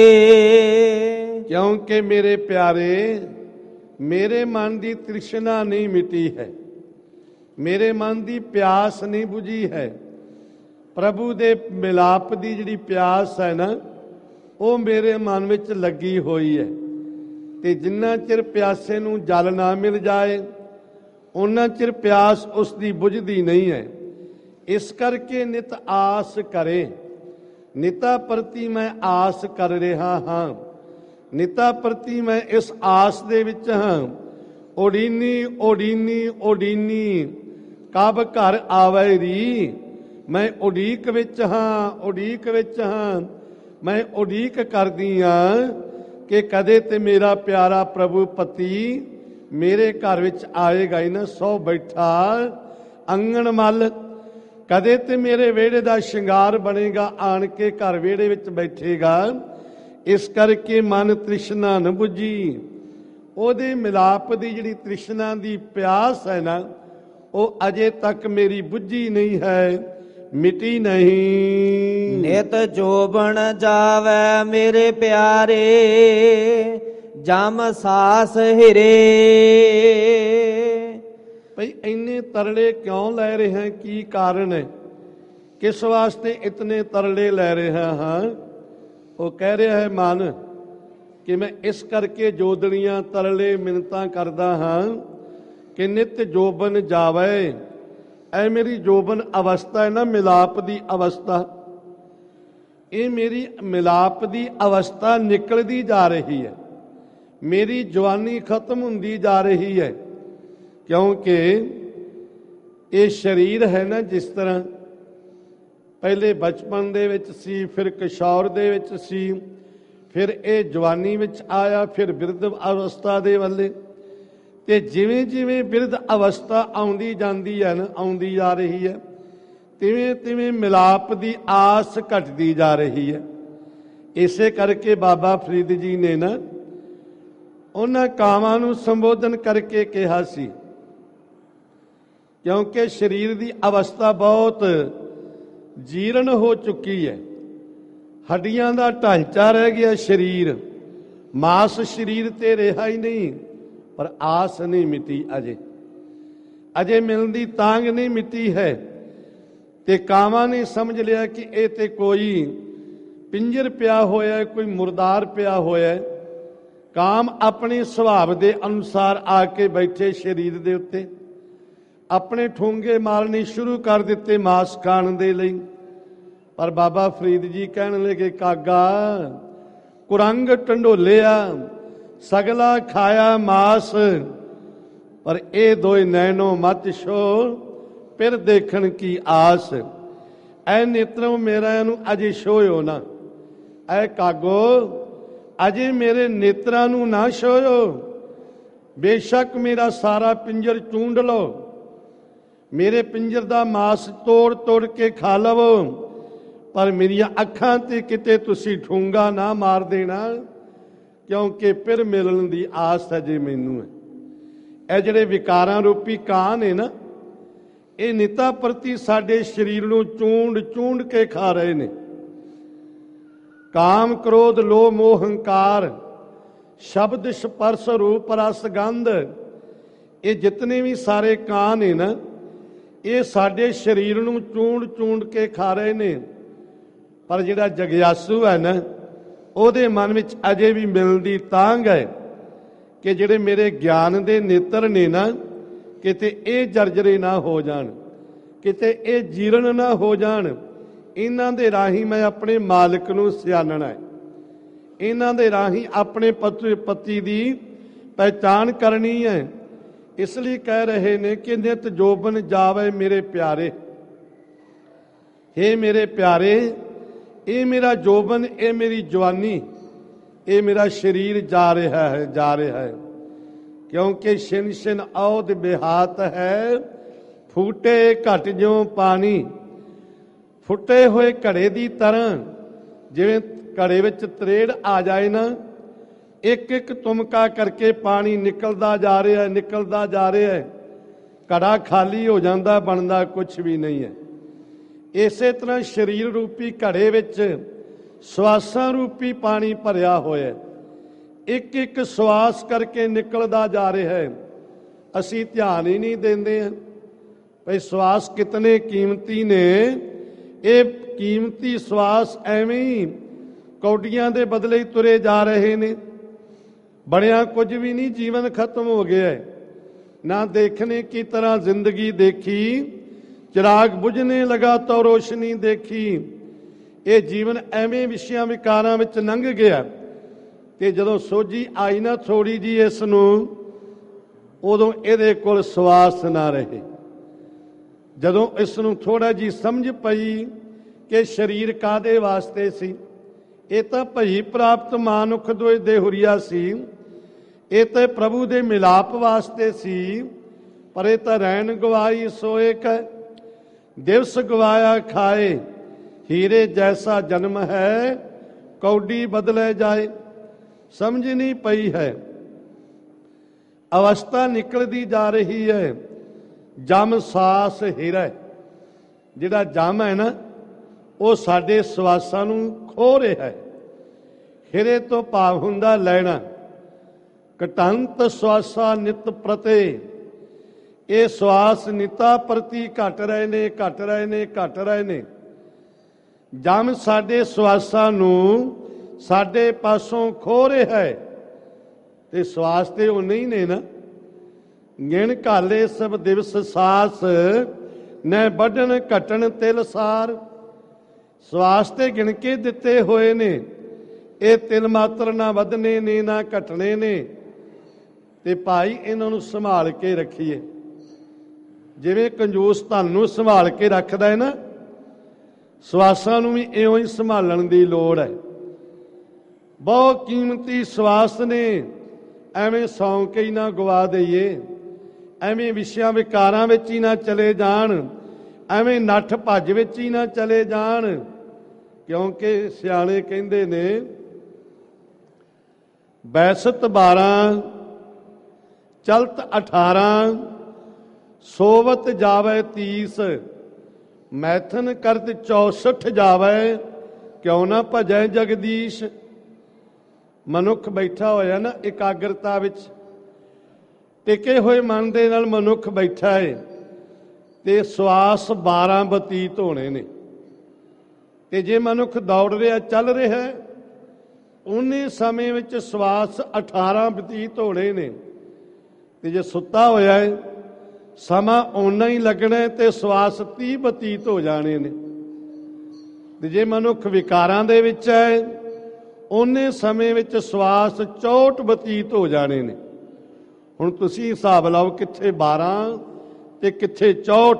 ਕਿਉਂਕਿ ਮੇਰੇ ਪਿਆਰੇ, ਮੇਰੇ ਮਨ ਦੀ ਤ੍ਰਿਸ਼ਨਾ ਨਹੀਂ ਮਿਟੀ ਹੈ, ਮੇਰੇ ਮਨ ਦੀ ਪਿਆਸ ਨਹੀਂ 부ਜੀ ਹੈ। ਪ੍ਰਭੂ ਦੇ ਮਿਲਾਪ ਦੀ ਜਿਹੜੀ ਪਿਆਸ ਹੈ ਨਾ, ਉਹ ਮੇਰੇ ਮਨ ਵਿੱਚ ਲੱਗੀ ਹੋਈ ਹੈ। ਤੇ ਜਿੰਨਾ ਚਿਰ ਪਿਆਸੇ ਨੂੰ ਜਲ ਨਾ ਮਿਲ ਜਾਏ, ਉਹਨਾਂ ਚਿਰ ਪਿਆਸ ਉਸ ਦੀ ਬੁਝਦੀ ਨਹੀਂ ਹੈ। ਇਸ ਕਰਕੇ ਨਿਤ ਆਸ ਕਰੇ। ਨਿਤਾ ਪ੍ਰਤੀ ਮੈਂ ਆਸ ਕਰ ਰਿਹਾ ਹਾਂ, ਨਿਤਾ ਪ੍ਰਤੀ ਮੈਂ ਇਸ ਆਸ ਦੇ ਵਿੱਚ ਹਾਂ। ਓਡੀਨੀ ਓਡੀਨੀ ਓਡੀਨੀ ਕਬ ਘਰ ਆਵੇ ਰੀ। ਮੈਂ ਉਡੀਕ ਵਿੱਚ ਹਾਂ, ਉਡੀਕ ਵਿੱਚ ਹਾਂ। ਮੈਂ ਉਡੀਕ ਕਰਦੀ ਹਾਂ ਕਿ ਕਦੇ ਤੇ ਮੇਰਾ ਪਿਆਰਾ ਪ੍ਰਭੂ ਪਤੀ ਮੇਰੇ ਘਰ ਵਿੱਚ ਆਏਗਾ ਹੀ ਨਾ, ਸੋ ਬੈਠਾ ਅੰਗਣ ਮੱਲ। ਕਦੇ ਤੇ ਮੇਰੇ ਵਿਹੜੇ ਦਾ ਸ਼ਿੰਗਾਰ ਬਣੇਗਾ, ਆਣ ਕੇ ਘਰ ਵਿਹੜੇ ਵਿੱਚ ਬੈਠੇਗਾ। ਇਸ ਕਰਕੇ ਮਨ ਤ੍ਰਿਸ਼ਨਾ ਨ 부ਜੀ। ਉਹਦੇ ਮਿਲਾਪ ਦੀ ਜਿਹੜੀ ਤ੍ਰਿਸ਼ਨਾ ਦੀ ਪਿਆਸ ਹੈ ਨਾ, ਉਹ ਅਜੇ ਤੱਕ ਮੇਰੀ ਬੁੱਝੀ ਨਹੀਂ ਹੈ, ਮਿਟੀ ਨਹੀਂ। ਨਿਤ ਜੋਬਨ ਜਾਵੇ ਮੇਰੇ ਪਿਆਰੇ, ਜਮ ਸਾਸ ਹਿਰੇ। ਭਈ ਇੰਨੇ ਤਰਲੇ ਕਿਉਂ ਲੈ ਰਹੇ ਹਾਂ? ਕੀ ਕਾਰਨ ਹੈ? ਕਿਸ ਵਾਸਤੇ ਇਤਨੇ ਤਰਲੇ ਲੈ ਰਿਹਾ ਹਾਂ? ਉਹ ਕਹਿ ਰਿਹਾ ਹੈ ਮਨ ਕਿ ਮੈਂ ਇਸ ਕਰਕੇ ਜੋਦੜੀਆਂ ਤਰਲੇ ਮਿੰਨਤਾਂ ਕਰਦਾ ਹਾਂ ਕਿ ਨਿਤ ਜੋਬਨ ਜਾਵੇ। ਐ ਮੇਰੀ ਜੋਬਨ ਅਵਸਥਾ ਹੈ ਨਾ, ਮਿਲਾਪ ਦੀ ਅਵਸਥਾ, ਇਹ ਮੇਰੀ ਮਿਲਾਪ ਦੀ ਅਵਸਥਾ ਨਿਕਲਦੀ ਜਾ ਰਹੀ ਹੈ। ਮੇਰੀ ਜਵਾਨੀ ਖਤਮ ਹੁੰਦੀ ਜਾ ਰਹੀ ਹੈ, ਕਿਉਂਕਿ ਇਹ ਸਰੀਰ ਹੈ ਨਾ, ਜਿਸ ਤਰ੍ਹਾਂ ਪਹਿਲੇ ਬਚਪਨ ਦੇ ਵਿੱਚ ਸੀ, ਫਿਰ ਕਿਸ਼ੋਰ ਦੇ ਵਿੱਚ ਸੀ, ਫਿਰ ਇਹ ਜਵਾਨੀ ਵਿੱਚ ਆਇਆ, ਫਿਰ ਬਿਰਧ ਅਵਸਥਾ ਦੇ ਵੱਲੇ। ਤੇ ਜਿਵੇਂ ਜਿਵੇਂ ਬਿਰਧ ਅਵਸਥਾ ਆਉਂਦੀ ਜਾਂਦੀ ਹੈ ਨਾ, ਆਉਂਦੀ ਜਾ ਰਹੀ ਹੈ, ਤਿਵੇਂ ਤਿਵੇਂ ਮਿਲਾਪ ਦੀ ਆਸ ਘਟਦੀ ਜਾ ਰਹੀ ਹੈ। ਇਸੇ ਕਰਕੇ ਬਾਬਾ ਫਰੀਦ ਜੀ ਨੇ ਨਾ ਉਹਨਾਂ ਕਾਵਾਂ ਨੂੰ ਸੰਬੋਧਨ ਕਰਕੇ ਕਿਹਾ ਸੀ, ਕਿਉਂਕਿ ਸਰੀਰ ਦੀ ਅਵਸਥਾ ਬਹੁਤ ਜੀਰਨ ਹੋ ਚੁੱਕੀ ਹੈ, ਹੱਡੀਆਂ ਦਾ ਢਾਂਚਾ ਰਹਿ ਗਿਆ ਸਰੀਰ, ਮਾਸ ਸਰੀਰ ਤੇ ਰਿਹਾ ਹੀ ਨਹੀਂ, ਪਰ ਆਸ ਨਹੀਂ ਮਿਟੀ, ਅਜੇ ਅਜੇ ਮਿਲਣ ਦੀ ਤਾਂਗ ਨਹੀਂ ਮਿਟੀ ਹੈ। ਤੇ ਕਾਵਾਂ ਨੇ ਸਮਝ ਲਿਆ ਕਿ ਇਹ ਤੇ ਕੋਈ ਪਿੰਜਰ ਪਿਆ ਹੋਇਆ, ਕੋਈ ਮੁਰਦਾਰ ਪਿਆ ਹੋਇਆ। ਕਾਮ ਆਪਣੇ ਸੁਭਾਵ ਦੇ ਅਨੁਸਾਰ ਆ ਕੇ ਬੈਠੇ ਸਰੀਰ ਦੇ ਉੱਤੇ, ਆਪਣੇ ਠੋਂਗੇ ਮਾਰਨੇ ਸ਼ੁਰੂ ਕਰ ਦਿੱਤੇ ਮਾਸ ਖਾਣ ਦੇ ਲਈ। ਪਰ ਬਾਬਾ ਫਰੀਦ ਜੀ ਕਹਿਣ ਲੱਗੇ, ਕਾਗਾ ਕੁਰੰਗ ਢੰਡੋਲਿਆ ਸਗਲਾ ਖਾਇਆ ਮਾਸ, ਪਰ ਇਹ ਦੋਏ ਨੈਣੋ ਮਤ ਛੋ ਫਿਰ ਦੇਖਣ ਕੀ ਆਸ। ਐ ਨੇਤਰੋਂ ਮੇਰਾ ਨੂੰ ਅਜੇ ਛੋਇਓ ਨਾ, ਐ ਕਾਗੋ ਅਜੇ ਮੇਰੇ ਨੇਤਰਾਂ ਨੂੰ ਨਾ ਛੋਇਓ। ਬੇਸ਼ੱਕ ਮੇਰਾ ਸਾਰਾ ਪਿੰਜਰ ਚੂੰਡ ਲਓ, ਮੇਰੇ ਪਿੰਜਰ ਦਾ ਮਾਸ ਤੋੜ ਤੋੜ ਕੇ ਖਾ ਲਵੋ, ਪਰ ਮੇਰੀਆਂ ਅੱਖਾਂ ਤੇ ਕਿਤੇ ਤੁਸੀਂ ਠੂੰਗਾ ਨਾ ਮਾਰ ਦੇਣਾ, ਕਿਉਂਕਿ ਫਿਰ ਮਿਲਣ ਦੀ ਆਸ ਅਜੇ ਮੈਨੂੰ ਹੈ। ਇਹ ਜਿਹੜੇ ਵਿਕਾਰਾਂ ਰੂਪੀ ਕਾਂ ਨੇ ਨਾ, ਇਹ ਨਿਤਾ ਪ੍ਰਤੀ ਸਾਡੇ ਸਰੀਰ ਨੂੰ ਚੂੰਡ ਚੂੰਡ ਕੇ ਖਾ ਰਹੇ ਨੇ। ਕਾਮ ਕ੍ਰੋਧ ਲੋਭ ਮੋਹ ਹੰਕਾਰ ਸ਼ਬਦ ਸਪਰਸ਼ ਰੂਪ ਰਸ ਗੰਧ, ਇਹ ਜਿਤਨੇ ਵੀ ਸਾਰੇ ਕਾਂ ਨੇ ਨਾ, ਇਹ ਸਾਡੇ ਸਰੀਰ ਨੂੰ ਚੂੰਡ ਚੂੰਡ ਕੇ ਖਾ ਰਹੇ ਨੇ। ਪਰ ਜਿਹੜਾ ਜਗਿਆਸੂ ਹੈ ਨਾ, ਉਹਦੇ ਮਨ ਵਿੱਚ ਅਜੇ ਵੀ ਮਿਲਣ ਦੀ ਤਾਂਘ ਹੈ ਕਿ ਜਿਹੜੇ ਮੇਰੇ ਗਿਆਨ ਦੇ ਨੇਤਰ ਨੇ ਨਾ, ਕਿਤੇ ਇਹ ਜਰਜਰੇ ਨਾ ਹੋ ਜਾਣ, ਕਿਤੇ ਇਹ ਜੀਰਨ ਨਾ ਹੋ ਜਾਣ। ਇਹਨਾਂ ਦੇ ਰਾਹੀਂ ਮੈਂ ਆਪਣੇ ਮਾਲਕ ਨੂੰ ਸਿਆਣਨਾ ਹੈ, ਇਹਨਾਂ ਦੇ ਰਾਹੀਂ ਆਪਣੇ ਪਤੀ ਪਤੀ ਦੀ ਪਹਿਚਾਣ ਕਰਨੀ ਹੈ। ਇਸ ਲਈ ਕਹਿ ਰਹੇ ਨੇ ਕਿ ਨਿਤ ਜੋਬਨ ਜਾਵੇ ਮੇਰੇ ਪਿਆਰੇ। ਹੇ ਮੇਰੇ ਪਿਆਰੇ, ਇਹ ਮੇਰਾ ਜੋਬਨ, ਇਹ ਮੇਰੀ ਜਵਾਨੀ, ਇਹ ਮੇਰਾ ਸਰੀਰ ਜਾ ਰਿਹਾ ਹੈ, ਜਾ ਰਿਹਾ ਹੈ। ਕਿਉਂਕਿ ਛਿਨ ਛਿਨ ਔਦ ਬਿਹਾਤ ਹੈ, ਫੂਟੇ ਘਟ ਜਿਉ ਪਾਣੀ। ਫੁੱਟੇ ਹੋਏ ਘੜੇ ਦੀ ਤਰ੍ਹਾਂ, ਜਿਵੇਂ ਘੜੇ ਵਿੱਚ ਤਰੇੜ ਆ ਜਾਏ ਨਾ, ਇੱਕ ਇੱਕ ਤੁਮਕਾ ਕਰਕੇ ਪਾਣੀ ਨਿਕਲਦਾ ਜਾ ਰਿਹਾ ਹੈ, ਨਿਕਲਦਾ ਜਾ ਰਿਹਾ ਹੈ। ਘੜਾ ਖਾਲੀ ਹੋ ਜਾਂਦਾ, ਬਣਦਾ ਕੁਛ ਵੀ ਨਹੀਂ ਹੈ। ਇਸੇ ਤਰ੍ਹਾਂ ਸਰੀਰ ਰੂਪੀ ਘੜੇ ਵਿੱਚ ਸਵਾਸਾਂ ਰੂਪੀ ਪਾਣੀ ਭਰਿਆ ਹੋਇਆ, ਇੱਕ ਇੱਕ ਸਵਾਸ ਕਰਕੇ ਨਿਕਲਦਾ ਜਾ ਰਿਹਾ ਹੈ। ਅਸੀਂ ਧਿਆਨ ਹੀ ਨਹੀਂ ਦਿੰਦੇ ਹਾਂ ਭਈ ਸਵਾਸ ਕਿਤਨੇ ਕੀਮਤੀ ਨੇ। ਇਹ ਕੀਮਤੀ ਸਵਾਸ ਐਵੇਂ ਹੀ ਕੌਡੀਆਂ ਦੇ ਬਦਲੇ ਹੀ ਤੁਰੇ ਜਾ ਰਹੇ ਨੇ। ਬਣਿਆ ਕੁਝ ਵੀ ਨਹੀਂ, ਜੀਵਨ ਖਤਮ ਹੋ ਗਿਆ ਹੈ। ਨਾ ਦੇਖਣੇ ਕੀ ਤਰ੍ਹਾਂ ਜ਼ਿੰਦਗੀ ਦੇਖੀ, ਚਿਰਾਗ ਬੁਝਨੇ ਲਗਾ ਤੋ ਰੋਸ਼ਨੀ ਦੇਖੀ। ਇਹ ਜੀਵਨ ਐਵੇਂ ਵਿਸ਼ਿਆਂ ਵਿਕਾਰਾਂ ਵਿੱਚ ਲੰਘ ਗਿਆ, ਤੇ ਜਦੋਂ ਸੋਝੀ ਆਈ ਨਾ ਥੋੜੀ ਜੀ ਇਸ ਨੂੰ, ਉਦੋਂ ਇਹਦੇ ਕੋਲ ਸਵਾਸ ਨਾ ਰਹੇ। ਜਦੋਂ ਇਸ ਨੂੰ ਥੋੜਾ ਜੀ ਸਮਝ ਪਈ ਕਿ ਸਰੀਰ ਕਾਦੇ ਵਾਸਤੇ ਸੀ, ਇਹ ਤਾਂ ਭਈ ਪ੍ਰਾਪਤ ਮਾਨੁਖ ਦੋਇ ਦੇਹੁਰੀਆ ਸੀ, ਇਹ ਤਾਂ ਪ੍ਰਭੂ ਦੇ ਮਿਲਾਪ ਵਾਸਤੇ ਸੀ। ਪਰ ਇਹ ਤਾਂ ਰੈਣ ਗਵਾਈ ਸੋਏ ਕੈ, ਦਿਵਸ ਗਵਾਇਆ ਖਾਏ। ਹੀਰੇ ਜੈਸਾ ਜਨਮ ਹੈ, ਕੌਡੀ ਬਦਲੇ ਜਾਏ। ਸਮਝ ਨਹੀਂ ਪਈ ਹੈ, ਅਵਸਥਾ ਨਿਕਲਦੀ ਜਾ ਰਹੀ ਹੈ। ਜਮ ਸਾਸ ਹੀਰਾ, ਜਿਹੜਾ ਜਮ ਹੈ ਨਾ, ਉਹ ਸਾਡੇ ਸਵਾਸਾਂ ਨੂੰ ਖੋ ਰਿਹਾ ਹੈ। ਹੀਰੇ ਤੋਂ ਭਾਵ ਹੁੰਦਾ ਲੈਣਾ। ਘਟੰਤ ਸਵਾਸਾ ਨਿਤ ਪ੍ਰਤੇ, ਇਹ ਸਵਾਸ ਨਿਤਾ ਪ੍ਰਤੀ ਘਟ ਰਹੇ ਨੇ, ਘਟ ਰਹੇ ਨੇ, ਘਟ ਰਹੇ ਨੇ। ਜਮ ਸਾਡੇ ਸਵਾਸਾਂ ਨੂੰ ਸਾਡੇ ਪਾਸੋਂ ਖੋ ਰਿਹਾ ਹੈ, ਤੇ ਸਵਾਸ ਤੇ ਉਹ ਨਹੀਂ ਨੇ ਨਾ। ਗਿਣ ਘਾਲੇ ਸਭ ਦਿਵਸ ਸਾਸ, ਨੈ ਵੱਢਣ ਘਟਣ ਤਿਲ ਸਾਰ। ਸਵਾਸ ਤੇ ਗਿਣ ਕੇ ਦਿੱਤੇ ਹੋਏ ਨੇ, ਇਹ ਤਿਲ ਮਾਤਰ ਨਾ ਵਧਣੇ ਨੇ ਨਾ ਘਟਣੇ ਨੇ। ਤੇ ਭਾਈ ਇਹਨਾਂ ਨੂੰ ਸੰਭਾਲ ਕੇ ਰੱਖੀਏ, ਜਿਵੇਂ ਕੰਜੂਸ ਧਨ ਨੂੰ ਸੰਭਾਲ ਕੇ ਰੱਖਦਾ ਹੈ ਨਾ, ਸਵਾਸਾਂ ਨੂੰ ਵੀ ਇਉਂ ਹੀ ਸੰਭਾਲਣ ਦੀ ਲੋੜ ਹੈ। ਬਹੁਤ ਕੀਮਤੀ ਸਵਾਸ ਨੇ, ਐਵੇਂ ਸੌਂ ਕੇ ਹੀ ਨਾ ਗਵਾ ਦਈਏ, ਐਵੇਂ ਵਿਸ਼ਿਆਂ ਵਿਕਾਰਾਂ ਵਿੱਚ ਹੀ ਨਾ ਚਲੇ ਜਾਣ, ਐਵੇਂ ਨੱਠ ਭੱਜ ਵਿੱਚ ਹੀ ਨਾ ਚਲੇ ਜਾਣ। ਕਿਉਂਕਿ ਸਿਆਣੇ ਕਹਿੰਦੇ ਨੇ, ਬੈਸਤ ਬਾਰਾਂ ਚਲਤ ਅਠਾਰਾਂ, ਸੋਵਤ ਜਾਵੇ ਤੀਸ। ਮੈਥਨ ਕਰਤ ਚੌਸਠ ਜਾਵੇ, ਕਿਉਂ ਨਾ ਭਜੈ ਜਗਦੀਸ਼। ਮਨੁੱਖ ਬੈਠਾ ਹੋਇਆ ਨਾ ਇਕਾਗਰਤਾ ਵਿੱਚ, ਟਿਕੇ ਹੋਏ ਮਨ ਦੇ ਨਾਲ ਮਨੁੱਖ ਬੈਠਾ ਹੈ ਤੇ ਸਵਾਸ ਬਾਰਾਂ ਬਤੀਤ ਹੋਣੇ ਨੇ। ਤੇ ਜੇ ਮਨੁੱਖ ਦੌੜ ਰਿਹਾ, ਚੱਲ ਰਿਹਾ, ਉਹਨੇ ਸਮੇਂ ਵਿੱਚ ਸਵਾਸ ਅਠਾਰਾਂ ਬਤੀਤ ਹੋਣੇ ਨੇ। ਤੇ ਜੇ ਸੁੱਤਾ ਹੋਇਆ ਹੈ, ਸਮਾਂ ਓਨਾ ਹੀ ਲੱਗਣਾ ਤੇ ਸਵਾਸ ਤੀਹ ਬਤੀਤ ਹੋ ਜਾਣੇ ਨੇ। ਤੇ ਜੇ ਮਨੁੱਖ ਵਿਕਾਰਾਂ ਦੇ ਵਿੱਚ ਹੈ, ਉਹਨੇ ਸਮੇਂ ਵਿੱਚ ਸਵਾਸ ਚੌਂਹਠ ਬਤੀਤ ਹੋ ਜਾਣੇ ਨੇ। ਹੁਣ ਤੁਸੀਂ ਹਿਸਾਬ ਲਾਓ, ਕਿੱਥੇ ਬਾਰਾਂ ਤੇ ਕਿੱਥੇ ਚੌਂਹਠ,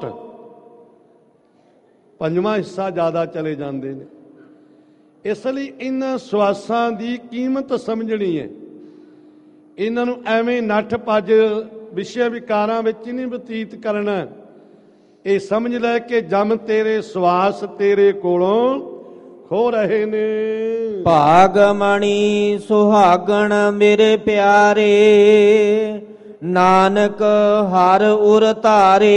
ਪੰਜਵਾਂ ਹਿੱਸਾ ਜ਼ਿਆਦਾ ਚਲੇ ਜਾਂਦੇ ਨੇ। ਇਸ ਲਈ ਇਹਨਾਂ ਸਵਾਸਾਂ ਦੀ ਕੀਮਤ ਸਮਝਣੀ ਹੈ। ਇਹਨਾਂ ਨੂੰ ਐਵੇਂ ਨੱਠ ਭੱਜ ਵਿਸ਼ੇ ਵਿਕਾਰਾਂ ਵਿੱਚ ਨਹੀਂ ਬਤੀਤ ਕਰਨਾ। ਇਹ ਸਮਝ ਲੈ ਕਿ ਜਮ ਤੇਰੇ ਸਵਾਸ ਤੇਰੇ ਕੋਲੋਂ ਖੋ ਰਹੇ ਨੇ। ਭਾਗਮਣੀ ਸੁਹਾਗਣ ਮੇਰੇ ਪਿਆਰੇ, ਨਾਨਕ ਹਰ ਉਰ ਧਾਰੇ।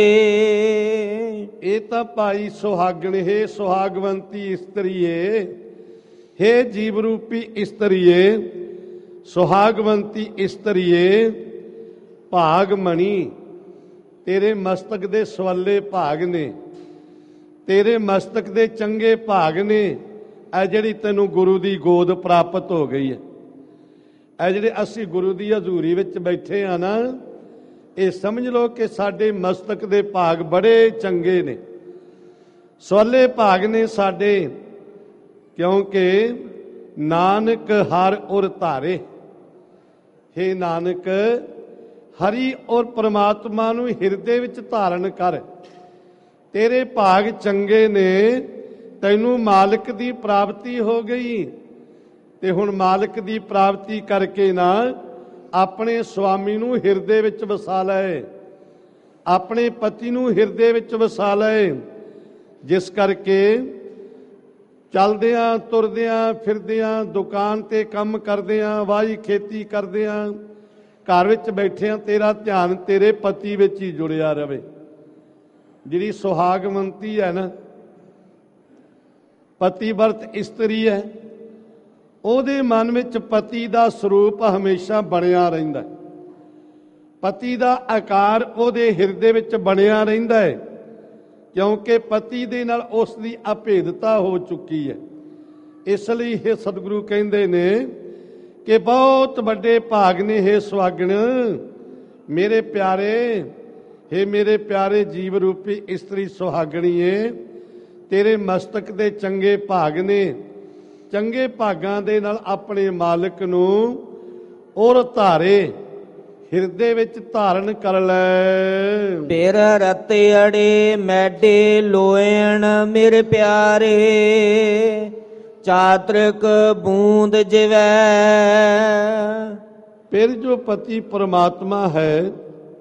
ਇਹ ਤਾਂ ਭਾਈ ਸੁਹਾਗਣ ਹੈ, ਸੁਹਾਗਵੰਤੀ ਇਸਤਰੀ ਏ, ਹੇ ਜੀਵ ਰੂਪੀ ਇਸਤਰੀਏ, ਸੁਹਾਗਵੰਤੀ ਇਸਤਰੀਏ। ਭਾਗਮਣੀ ਤੇਰੇ ਮਸਤਕ ਦੇ ਸਵੱਲੇ ਭਾਗ ਨੇ, ਤੇਰੇ ਮਸਤਕ ਦੇ ਚੰਗੇ ਭਾਗ ਨੇ। ਇਹ ਜਿਹੜੀ ਤੈਨੂੰ ਗੁਰੂ ਦੀ ਗੋਦ ਪ੍ਰਾਪਤ ਹੋ ਗਈ ਹੈ, ਇਹ ਜਿਹੜੇ ਅਸੀਂ ਗੁਰੂ ਦੀ ਹਜ਼ੂਰੀ ਵਿੱਚ ਬੈਠੇ ਆ ਨਾ, ਇਹ ਸਮਝ ਲਓ ਕਿ ਸਾਡੇ ਮਸਤਕ ਦੇ ਭਾਗ ਬੜੇ ਚੰਗੇ ਨੇ, ਸਵੱਲੇ ਭਾਗ ਨੇ ਸਾਡੇ। ਕਿਉਂਕਿ ਨਾਨਕ ਹਰ ਉਰ ਧਾਰੇ। ਹੇ ਨਾਨਕ, ਹਰੀ ਔਰ ਪ੍ਰਮਾਤਮਾ ਨੂੰ ਹਿਰਦੇ ਵਿੱਚ ਧਾਰਨ ਕਰ। ਤੇਰੇ ਭਾਗ ਚੰਗੇ ਨੇ, ਤੈਨੂੰ ਮਾਲਕ ਦੀ ਪ੍ਰਾਪਤੀ ਹੋ ਗਈ। ਤੇ ਹੁਣ ਮਾਲਕ ਦੀ ਪ੍ਰਾਪਤੀ ਕਰਕੇ ਨਾ ਆਪਣੇ ਸੁਆਮੀ ਨੂੰ ਹਿਰਦੇ ਵਿੱਚ ਵਸਾ ਲੈ, ਆਪਣੇ ਪਤੀ ਨੂੰ ਹਿਰਦੇ ਵਿੱਚ ਵਸਾ ਲੈ। ਜਿਸ ਕਰਕੇ ਚਲਦਿਆਂ ਤੁਰਦਿਆਂ ਫਿਰਦਿਆਂ, ਦੁਕਾਨ ਤੇ ਕੰਮ ਕਰਦਿਆਂ, ਵਾਹੀ ਖੇਤੀ ਕਰਦਿਆਂ, ਘਰ ਵਿੱਚ ਬੈਠਿਆਂ, ਤੇਰਾ ਧਿਆਨ ਤੇਰੇ ਪਤੀ ਵਿੱਚ ਹੀ ਜੁੜਿਆ ਰਵੇ। ਜਿਹੜੀ ਸੁਹਾਗਵੰਤੀ ਹੈ ਨਾ, ਪਤੀਵਰਤ ਇਸਤਰੀ ਹੈ, ਉਹਦੇ ਮਨ ਵਿੱਚ ਪਤੀ ਦਾ ਸਰੂਪ ਹਮੇਸ਼ਾ ਬਣਿਆ ਰਹਿੰਦਾ, ਪਤੀ ਦਾ ਆਕਾਰ ਉਹਦੇ ਹਿਰਦੇ ਵਿੱਚ ਬਣਿਆ ਰਹਿੰਦਾ ਹੈ। ਕਿਉਂਕਿ ਪਤੀ ਦੇ ਨਾਲ ਉਸ ਦੀ ਅਭੇਦਤਾ ਹੋ ਚੁੱਕੀ ਹੈ। ਇਸ ਲਈ ਇਹ ਸਤਿਗੁਰੂ ਕਹਿੰਦੇ ਨੇ ਕਿ ਬਹੁਤ ਵੱਡੇ ਭਾਗ ਨੇ ਹੈ ਸੁਹਾਗਣ ਮੇਰੇ ਪਿਆਰੇ। ਹੇ ਮੇਰੇ ਪਿਆਰੇ ਜੀਵ ਰੂਪੀ ਇਸਤਰੀ ਸੁਹਾਗਣੀਏ, ਤੇਰੇ ਮਸਤਕ ਦੇ ਚੰਗੇ ਭਾਗ ਨੇ। ਚੰਗੇ ਭਾਗਾਂ ਦੇ ਨਾਲ ਆਪਣੇ ਮਾਲਕ ਨੂੰ ਔਰ ਧਾਰੇ, ਹਿਰਦੇ ਵਿੱਚ ਧਾਰਨ ਕਰ ਲੈ। ਫਿਰ ਰਤੇ ਅੜੇ ਮੈਡੇ ਲੋਇਣ ਮੇਰੇ ਪਿਆਰੇ, ਚਾਤ੍ਰਿਕ ਬੂੰਦ ਜਿਵੈ। ਫਿਰ ਜੋ ਪਤੀ ਪਰਮਾਤਮਾ ਹੈ,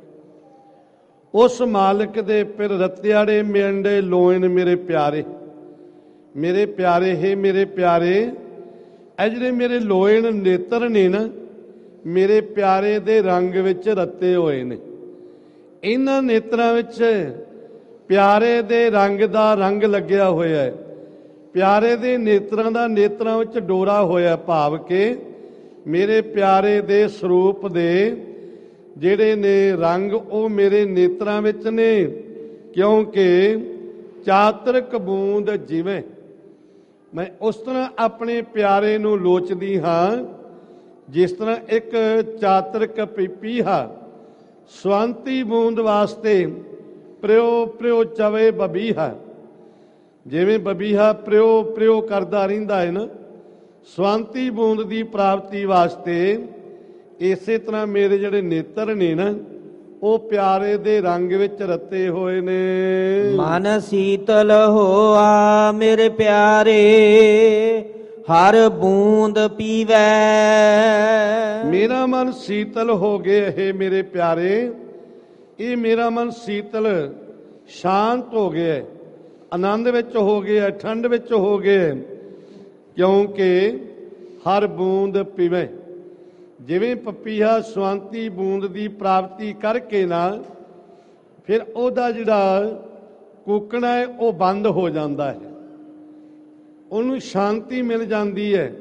ਉਸ ਮਾਲਕ ਦੇ ਫਿਰ ਰਤਿਆੜੇ ਮੇਂਡੇ ਲੋਇਣ ਮੇਰੇ ਪਿਆਰੇ। ਮੇਰੇ ਪਿਆਰੇ ਹੈ, ਮੇਰੇ ਪਿਆਰੇ, ਇਹ ਜਿਹੜੇ ਮੇਰੇ ਲੋਇਣ ਨੇਤਰ ਨੇ ਨਾ, ਮੇਰੇ ਪਿਆਰੇ ਦੇ ਰੰਗ ਵਿੱਚ ਰੱਤੇ ਹੋਏ ਨੇ। ਇਹਨਾਂ ਨੇਤਰਾਂ ਵਿੱਚ ਪਿਆਰੇ ਦੇ ਰੰਗ ਦਾ ਰੰਗ ਲੱਗਿਆ ਹੋਇਆ ਹੈ। ਪਿਆਰੇ ਦੇ ਨੇਤਰਾਂ ਦਾ ਨੇਤਰਾਂ ਵਿੱਚ ਡੋਰਾ ਹੋਇਆ, ਭਾਵ ਕਿ ਮੇਰੇ ਪਿਆਰੇ ਦੇ ਸਰੂਪ ਦੇ ਜਿਹੜੇ ਨੇ ਰੰਗ ਉਹ ਮੇਰੇ ਨੇਤਰਾਂ ਵਿੱਚ ਨੇ। ਕਿਉਂਕਿ ਚਾਤ੍ਰਿਕ ਬੂੰਦ ਜਿਵੇਂ, ਮੈਂ ਉਸ ਤਰ੍ਹਾਂ ਆਪਣੇ ਪਿਆਰੇ ਨੂੰ ਲੋਚਦੀ ਹਾਂ ਜਿਸ ਤਰ੍ਹਾਂ ਇੱਕ ਚਾਤ੍ਰਿਕ ਪੀਪੀਹਾ ਸਵੰਤੀ ਬੂੰਦ ਵਾਸਤੇ ਪ੍ਰਿਓ ਪ੍ਰਿਓ ਚਵੇ ਬਬੀਹਾ। ਜਿਵੇਂ ਬਬੀਹਾ ਪ੍ਰਿਓ ਪ੍ਰਿਓ ਕਰਦਾ ਰਹਿੰਦਾ ਹੈ ਨਾ, ਸਵੰਤੀ ਬੂੰਦ ਦੀ ਪ੍ਰਾਪਤੀ ਵਾਸਤੇ, ਇਸੇ ਤਰ੍ਹਾਂ ਮੇਰੇ ਜਿਹੜੇ ਨੇਤਰ ਨੇ ਨਾ, ਉਹ ਪਿਆਰੇ ਦੇ ਰੰਗ ਵਿੱਚ ਰੱਤੇ ਹੋਏ ਨੇ। ਮਨ ਸੀਤਲ ਹੋਆ ਮੇਰੇ ਪਿਆਰੇ, ਹਰ ਬੂੰਦ ਪੀਵੈ। ਮੇਰਾ ਮਨ ਸੀਤਲ ਹੋ ਗਿਆ ਹੈ ਮੇਰੇ ਪਿਆਰੇ, ਇਹ ਮੇਰਾ ਮਨ ਸੀਤਲ ਸ਼ਾਂਤ ਹੋ ਗਿਆ, ਆਨੰਦ ਵਿੱਚ ਹੋ ਗਿਆ, ਠੰਡ ਵਿੱਚ ਹੋ ਗਿਆ। ਕਿਉਂਕਿ ਹਰ ਬੂੰਦ ਪੀਵੇ। ਜਿਵੇਂ ਪਪੀਹਾ ਸਵੰਤੀ ਬੂੰਦ ਦੀ ਪ੍ਰਾਪਤੀ ਕਰਕੇ ਨਾ, ਫਿਰ ਉਹਦਾ ਜਿਹੜਾ ਕੂਕਣਾ ਹੈ ਉਹ ਬੰਦ ਹੋ ਜਾਂਦਾ ਹੈ, ਉਹਨੂੰ ਸ਼ਾਂਤੀ ਮਿਲ ਜਾਂਦੀ ਹੈ।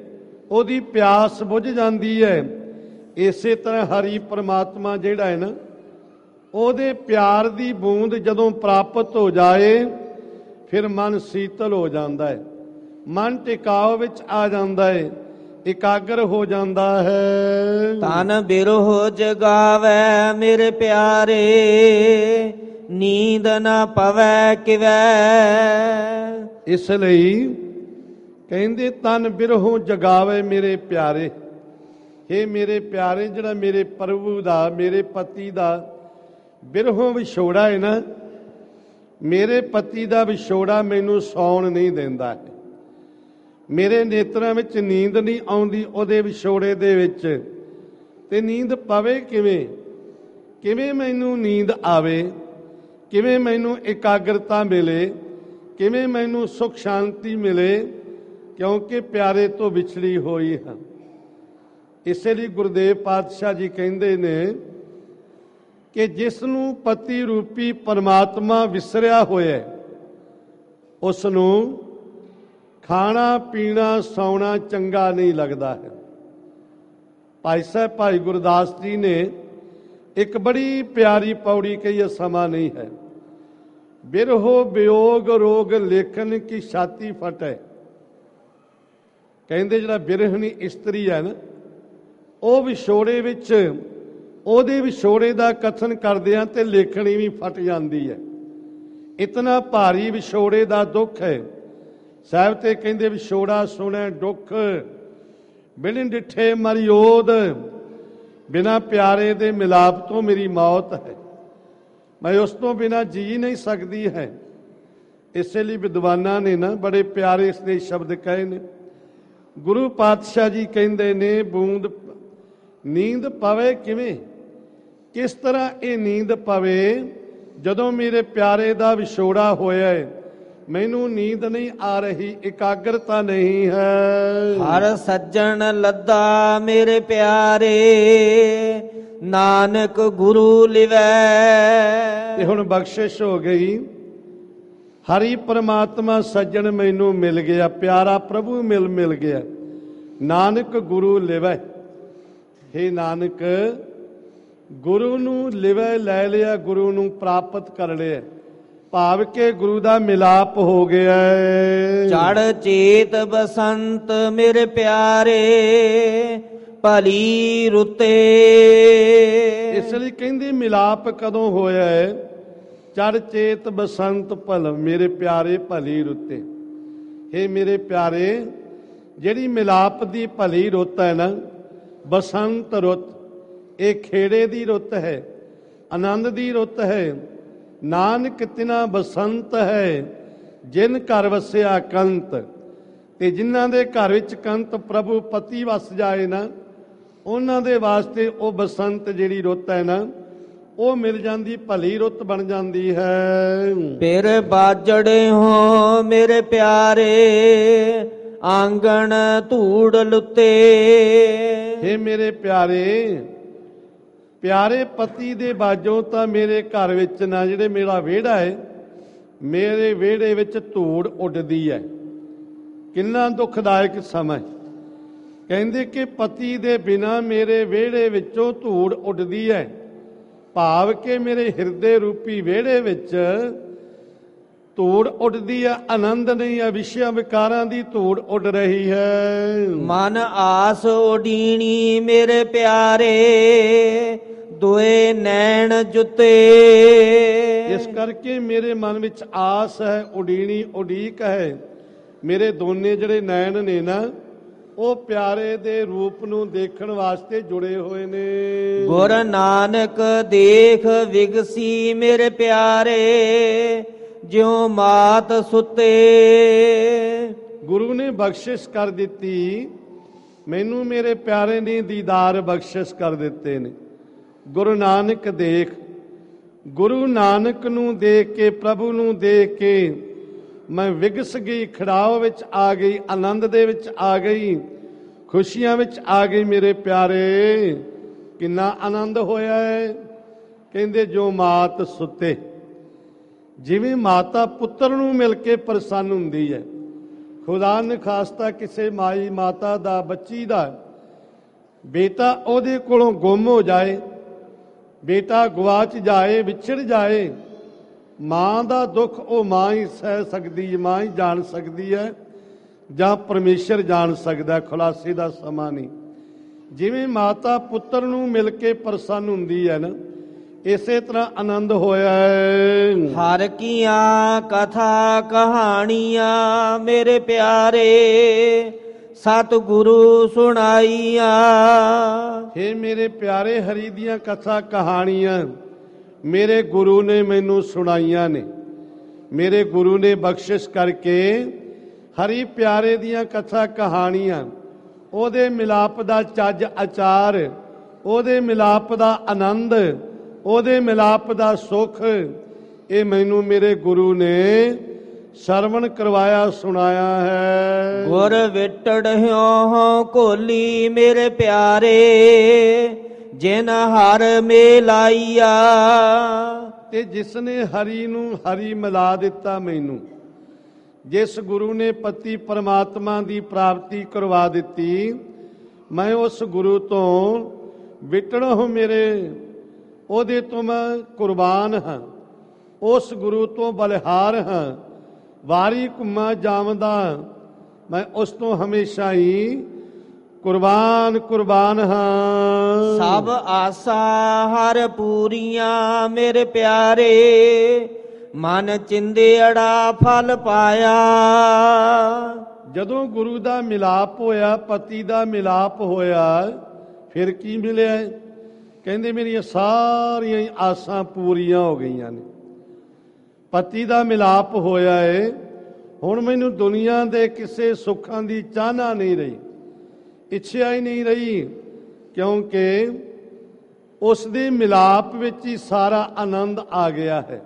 ਉਹਦੀ ਪਿਆਸ ਬੁੱਝ ਜਾਂਦੀ ਹੈ। ਇਸੇ ਤਰ੍ਹਾਂ ਹਰੀ ਪ੍ਰਮਾਤਮਾ ਜਿਹੜਾ ਹੈ ਨਾ, ਉਹਦੇ ਪਿਆਰ ਦੀ ਬੂੰਦ ਜਦੋਂ ਪ੍ਰਾਪਤ ਹੋ ਜਾਏ ਫਿਰ ਮਨ ਸੀਤਲ ਹੋ ਜਾਂਦਾ ਹੈ, ਮਨ ਟਿਕਾਓ ਵਿੱਚ ਆ ਜਾਂਦਾ ਹੈ, ਇਕਾਗਰ ਹੋ ਜਾਂਦਾ ਹੈ। ਤਨ ਬਿਰਹੁ ਜਗਾਵੈ ਮੇਰੇ ਪਿਆਰੇ, ਨੀਂਦ ਨਾ ਪਵੈ ਕਿਵੈ। ਇਸ ਲਈ ਕਹਿੰਦੇ ਤਨ ਬਿਰਹੁ ਜਗਾਵੇ ਮੇਰੇ ਪਿਆਰੇ। ਹੇ ਮੇਰੇ ਪਿਆਰੇ, ਜਿਹੜਾ ਮੇਰੇ ਪ੍ਰਭੂ ਦਾ, ਮੇਰੇ ਪਤੀ ਦਾ ਬਿਰਹੁ ਵਿਛੋੜਾ ਹੈ ਨਾ, ਮੇਰੇ ਪਤੀ ਦਾ ਵਿਛੋੜਾ ਮੈਨੂੰ ਸੌਣ ਨਹੀਂ ਦਿੰਦਾ ਹੈ। ਮੇਰੇ ਨੇਤਰਾਂ ਵਿੱਚ ਨੀਂਦ ਨਹੀਂ ਆਉਂਦੀ ਉਹਦੇ ਵਿਛੋੜੇ ਦੇ ਵਿੱਚ। ਤੇ ਨੀਂਦ ਪਵੇ ਕਿਵੇਂ? ਕਿਵੇਂ ਮੈਨੂੰ ਨੀਂਦ ਆਵੇ? ਕਿਵੇਂ ਮੈਨੂੰ ਇਕਾਗਰਤਾ ਮਿਲੇ? ਕਿਵੇਂ ਮੈਨੂੰ ਸੁਖ ਸ਼ਾਂਤੀ ਮਿਲੇ? ਕਿਉਂਕਿ ਪਿਆਰੇ ਤੋਂ ਵਿਛੜੀ ਹੋਈ ਹਾਂ। ਇਸੇ ਲਈ ਗੁਰਦੇਵ ਪਾਤਸ਼ਾਹ ਜੀ ਕਹਿੰਦੇ ਨੇ ਕਿ ਜਿਸ ਨੂੰ ਪਤੀ ਰੂਪੀ ਪਰਮਾਤਮਾ ਵਿਸਰਿਆ ਹੋਇਆ, ਉਸ ਨੂੰ ਖਾਣਾ ਪੀਣਾ ਸੌਣਾ ਚੰਗਾ ਨਹੀਂ ਲੱਗਦਾ ਹੈ। ਭਾਈ ਸਾਹਿਬ ਭਾਈ ਗੁਰਦਾਸ ਜੀ ਨੇ ਇੱਕ ਬੜੀ ਪਿਆਰੀ ਪੌੜੀ ਕਹੀ ਹੈ, ਸਮਾਂ ਨਹੀਂ ਹੈ। ਬਿਰਹੋ ਵਿਯੋਗ ਰੋਗ ਲੇਖਨ ਕੀ ਛਾਤੀ ਫਟੇ। ਕਹਿੰਦੇ ਜਿਹੜਾ ਬਿਰਹਣੀ ਇਸਤਰੀ ਹੈ ਨਾ, ਉਹ ਵਿਛੋੜੇ ਵਿੱਚ, ਉਹਦੇ ਵਿਛੋੜੇ ਦਾ ਕਥਨ ਕਰਦੇ ਆ ਤੇ ਲੇਖਣੀ ਵੀ ਫਟ ਜਾਂਦੀ ਹੈ। ਇਤਨਾ ਭਾਰੀ ਵਿਛੋੜੇ ਦਾ ਦੁੱਖ ਹੈ। ਸਾਹਿਬ ਤੇ ਕਹਿੰਦੇ ਵਿਛੋੜਾ ਸੁਣੈ ਦੁੱਖ, ਬਿਨ ਡਿਠੇ ਮਰਿਓਦ। ਬਿਨਾ ਪਿਆਰੇ ਦੇ ਮਿਲਾਪ ਤੋਂ ਮੇਰੀ ਮੌਤ ਹੈ, ਮੈਂ ਉਸ ਤੋਂ ਬਿਨਾ ਜੀ ਨਹੀਂ ਸਕਦੀ ਹੈ। ਇਸੇ ਲਈ ਵਿਦਵਾਨਾਂ ਨੇ ਨਾ ਬੜੇ ਪਿਆਰੇ ਇਸ ਦੇ ਸ਼ਬਦ ਕਹੇ ਨੇ। ਗੁਰੂ ਪਾਤਸ਼ਾਹ ਜੀ ਕਹਿੰਦੇ ਨੇ ਬੂੰਦ ਨੀਂਦ ਪਵੇ ਕਿਵੇਂ? ਕਿਸ ਤਰ੍ਹਾਂ ਇਹ ਨੀਂਦ ਪਵੇ? ਜਦੋਂ ਮੇਰੇ ਪਿਆਰੇ ਦਾ ਵਿਛੋੜਾ ਹੋਇਆ ਹੈ, ਮੈਨੂੰ ਨੀਂਦ ਨਹੀਂ ਆ ਰਹੀ, ਇਕਾਗਰਤਾ ਨਹੀਂ ਹੈ। ਹਰ ਸੱਜਣ ਲੱਦਾ ਮੇਰੇ ਪਿਆਰੇ, ਨਾਨਕ ਗੁਰੂ ਲਿਵੈ। ਇਹ ਹੁਣ ਬਖਸ਼ਿਸ਼ ਹੋ ਗਈ। ਹਰੀ ਪਰਮਾਤਮਾ ਸੱਜਣ ਮੈਨੂੰ ਮਿਲ ਗਿਆ, ਪਿਆਰਾ ਪ੍ਰਭੂ ਮਿਲ ਮਿਲ ਗਿਆ। ਨਾਨਕ ਗੁਰੂ ਲਿਵੈ। ਹੇ ਨਾਨਕ, ਗੁਰੂ ਨੂੰ ਲਿਵੈ ਲੈ ਲਿਆ, ਗੁਰੂ ਨੂੰ ਪ੍ਰਾਪਤ ਕਰ ਲਿਆ, ਭਾਵ ਕੇ ਗੁਰੂ ਦਾ ਮਿਲਾਪ ਹੋ ਗਿਆ। ਚੜ ਚੇਤ ਬਸੰਤ ਮੇਰੇ ਪਿਆਰੇ, ਭਲੀ ਰੁੱਤੇ। ਇਸ ਲਈ ਕਹਿੰਦੇ ਮਿਲਾਪ ਕਦੋਂ ਹੋਇਆ ਹੈ? ਚੜ ਚੇਤ ਬਸੰਤ ਭਲ ਮੇਰੇ ਪਿਆਰੇ ਭਲੀ ਰੁੱਤੇ। ਹੇ ਮੇਰੇ ਪਿਆਰੇ, ਜਿਹੜੀ ਮਿਲਾਪ ਦੀ ਭਲੀ ਰੁੱਤ ਹੈ ਨਾ, ਬਸੰਤ ਰੁੱਤ, ਇਹ ਖੇੜੇ ਦੀ ਰੁੱਤ ਹੈ, ਆਨੰਦ ਦੀ ਰੁੱਤ ਹੈ। ਨਾਨਕ ਤਿਨਾ ਬਸੰਤ ਹੈ, ਜਿਨ ਘਰ ਵਸਿਆ ਕੰਤ। ਤੇ ਜਿਨ੍ਹਾਂ ਦੇ ਘਰ ਵਿੱਚ ਕੰਤ ਪ੍ਰਭੂ ਪਤੀ ਵਸ ਜਾਏ ਨਾ, ਉਹਨਾਂ ਦੇ ਵਾਸਤੇ ਉਹ ਬਸੰਤ ਜਿਹੜੀ ਰੁੱਤ ਹੈ ਨਾ, ਉਹ ਮਿਲ ਜਾਂਦੀ, ਭਲੀ ਰੁੱਤ ਬਣ ਜਾਂਦੀ ਹੈ। ਫਿਰ ਬਾਜੜੇ ਹੋ ਮੇਰੇ ਪਿਆਰੇ, ਆਂਗਣ ਧੂੜ ਲੁੱਤੇ। ਹੇ ਮੇਰੇ ਪਿਆਰੇ, ਪਿਆਰੇ ਪਤੀ ਦੇ ਬਾਝੋਂ ਤਾਂ ਮੇਰੇ ਘਰ ਵਿੱਚ ਨਾ, ਜਿਹੜੇ ਮੇਰਾ ਵਿਹੜਾ ਹੈ, ਮੇਰੇ ਵਿਹੜੇ ਵਿੱਚ ਧੂੜ ਉੱਡਦੀ ਹੈ। ਕਿੰਨਾ ਦੁਖਦਾਇਕ ਸਮਾਂ। ਕਹਿੰਦੇ ਕਿ ਪਤੀ ਦੇ ਬਿਨਾ ਮੇਰੇ ਵਿਹੜੇ ਵਿੱਚੋਂ ਧੂੜ ਉੱਡਦੀ ਹੈ, ਭਾਵ ਕਿ ਮੇਰੇ ਹਿਰਦੇ ਰੂਪੀ ਵਿਹੜੇ ਵਿੱਚ ਧੂੜ ਉੱਡਦੀ ਹੈ, ਆਨੰਦ ਨਹੀਂ ਹੈ, ਵਿਸ਼ਿਆਂ ਵਿਕਾਰਾਂ ਦੀ ਧੂੜ ਉੱਡ ਰਹੀ ਹੈ। ਮਨ ਆਸ ਉਡੀਣੀ ਮੇਰੇ ਪਿਆਰੇ, ਦੋਏ ਨੈਣ ਜੁੱਤੇ। ਇਸ ਕਰਕੇ ਮੇਰੇ ਮਨ ਵਿੱਚ ਆਸ ਹੈ, ਉਡੀਣੀ ਉਡੀਕ ਹੈ। ਮੇਰੇ ਦੋਨੇ ਜਿਹੜੇ ਨੈਣ ਨੇ ਨਾ, ਉਹ ਪਿਆਰੇ ਦੇ ਰੂਪ ਨੂੰ ਦੇਖਣ ਵਾਸਤੇ ਜੁੜੇ ਹੋਏ ਨੇ। ਗੁਰ ਨਾਨਕ ਦੇਖ ਵਿਗਸੀ ਮੇਰੇ ਪਿਆਰੇ, ਜਿਉ ਮਾਤ ਸੁੱਤੇ। ਗੁਰੂ ਨੇ ਬਖਸ਼ਿਸ਼ ਕਰ ਦਿੱਤੀ ਮੈਨੂੰ, ਮੇਰੇ ਪਿਆਰੇ ਨੇ ਦੀਦਾਰ ਬਖਸ਼ਿਸ਼ ਕਰ ਦਿੱਤੇ ਨੇ। ਗੁਰੂ ਨਾਨਕ ਦੇਖ, ਗੁਰੂ ਨਾਨਕ ਨੂੰ ਦੇਖ ਕੇ, ਪ੍ਰਭੂ ਨੂੰ ਦੇਖ ਕੇ ਮੈਂ ਵਿਗਸ ਗਈ, ਖੜਾਓ ਵਿੱਚ ਆ ਗਈ, ਆਨੰਦ ਦੇ ਵਿੱਚ ਆ ਗਈ, ਖੁਸ਼ੀਆਂ ਵਿੱਚ ਆ ਗਈ। ਮੇਰੇ ਪਿਆਰੇ, ਕਿੰਨਾ ਆਨੰਦ ਹੋਇਆ ਹੈ। ਕਹਿੰਦੇ ਜੋ ਮਾਤ ਸੁੱਤੇ, ਜਿਵੇਂ ਮਾਤਾ ਪੁੱਤਰ ਨੂੰ ਮਿਲ ਕੇ ਪ੍ਰਸੰਨ ਹੁੰਦੀ ਹੈ, ਖੁਦਾ ਨਖਾਸਤਾ ਕਿਸੇ ਮਾਈ ਮਾਤਾ ਦਾ, ਬੱਚੀ ਦਾ ਬੇਟਾ ਉਹਦੇ ਕੋਲੋਂ ਗੁੰਮ ਹੋ ਜਾਏ, ਬੇਟਾ ਗਵਾਚ ਜਾਏ, ਵਿਛੜ ਜਾਏ, ਮਾਂ ਦਾ ਦੁੱਖ ਉਹ ਮਾਂ ਹੀ ਸਹਿ ਸਕਦੀ ਹੈ, ਮਾਂ ਹੀ ਜਾਣ ਸਕਦੀ ਹੈ ਜਾਂ ਪਰਮੇਸ਼ਰ ਜਾਣ ਸਕਦਾ। ਖੁਲਾਸੇ ਦਾ ਸਮਾਂ ਨਹੀਂ। ਜਿਵੇਂ ਮਾਤਾ ਪੁੱਤਰ ਨੂੰ ਮਿਲ ਕੇ ਪ੍ਰਸੰਨ ਹੁੰਦੀ ਹੈ ਨਾ, ਇਸੇ ਤਰ੍ਹਾਂ ਆਨੰਦ ਹੋਇਆ ਹੈ। ਹਰ ਕੀਆਂ ਕਥਾ ਕਹਾਣੀਆਂ ਮੇਰੇ ਪਿਆਰੇ ਸਤਿਗੁਰੂ ਸੁਣਾਈਆਂ। ਹੇ ਮੇਰੇ ਪਿਆਰੇ, ਹਰੀ ਦੀਆਂ ਕਥਾ ਕਹਾਣੀਆਂ ਮੇਰੇ ਗੁਰੂ ਨੇ ਮੈਨੂੰ ਸੁਣਾਈਆਂ ਨੇ। ਮੇਰੇ ਗੁਰੂ ਨੇ ਬਖਸ਼ਿਸ਼ ਕਰਕੇ ਹਰੀ ਪਿਆਰੇ ਦੀਆਂ ਕਥਾ ਕਹਾਣੀਆਂ, ਉਹਦੇ ਮਿਲਾਪ ਦਾ ਚੱਜ ਅਚਾਰ, ਉਹਦੇ ਮਿਲਾਪ ਦਾ ਆਨੰਦ, ਉਹਦੇ ਮਿਲਾਪ ਦਾ ਸੁੱਖ, ਇਹ ਮੈਨੂੰ ਮੇਰੇ ਗੁਰੂ ਨੇ ਸਰਵਣ ਕਰਵਾਇਆ, ਸੁਣਾਇਆ ਹੈ। ਗੁਰ ਵਿਟੜਿਓ ਕੋਲੀ ਮੇਰੇ ਪਿਆਰੇ ਜਿਨ ਹਰ ਮਿਲਾਈਆ। ਤੇ ਜਿਸ ਨੇ ਹਰੀ ਨੂੰ ਹਰੀ ਮਿਲਾ ਦਿੱਤਾ ਮੈਨੂੰ, ਜਿਸ ਗੁਰੂ ਨੇ ਪਤੀ ਪਰਮਾਤਮਾ ਦੀ ਪ੍ਰਾਪਤੀ ਕਰਵਾ ਦਿੱਤੀ, ਮੈਂ ਉਸ ਗੁਰੂ ਤੋਂ ਵਿਟੜੋ ਮੇਰੇ, ਉਹਦੇ ਤੋਂ ਮੈਂ ਕੁਰਬਾਨ ਹਾਂ, ਉਸ ਗੁਰੂ ਤੋਂ ਬਲਿਹਾਰ ਹਾਂ, ਵਾਰੀ ਘੁੰਮਾ ਜਾਵਦਾ, ਮੈਂ ਉਸ ਤੋਂ ਹਮੇਸ਼ਾ ਹੀ ਕੁਰਬਾਨ ਕੁਰਬਾਨ ਹਾਂ। ਸਭ ਆਸਾ ਹਰ ਪੂਰੀਆਂ ਮੇਰੇ ਪਿਆਰੇ ਮਨ ਚਿੰਦੇੜਾ ਫਲ ਪਾਇਆ। ਜਦੋਂ ਗੁਰੂ ਦਾ ਮਿਲਾਪ ਹੋਇਆ, ਪਤੀ ਦਾ ਮਿਲਾਪ ਹੋਇਆ, ਫਿਰ ਕੀ ਮਿਲਿਆ? ਕਹਿੰਦੇ ਮੇਰੀਆਂ ਸਾਰੀਆਂ ਹੀ ਆਸਾਂ ਪੂਰੀਆਂ ਹੋ ਗਈਆਂ ਨੇ। ਪਤੀ ਦਾ ਮਿਲਾਪ ਹੋਇਆ ਏ, ਹੁਣ ਮੈਨੂੰ ਦੁਨੀਆ ਦੇ ਕਿਸੇ ਸੁੱਖਾਂ ਦੀ ਚਾਹਨਾ ਨਹੀਂ ਰਹੀ, ਇੱਛਾ ਹੀ ਨਹੀਂ ਰਹੀ, ਕਿਉਂਕਿ ਉਸ ਦੇ ਮਿਲਾਪ ਵਿੱਚ ਹੀ ਸਾਰਾ ਆਨੰਦ ਆ ਗਿਆ ਹੈ।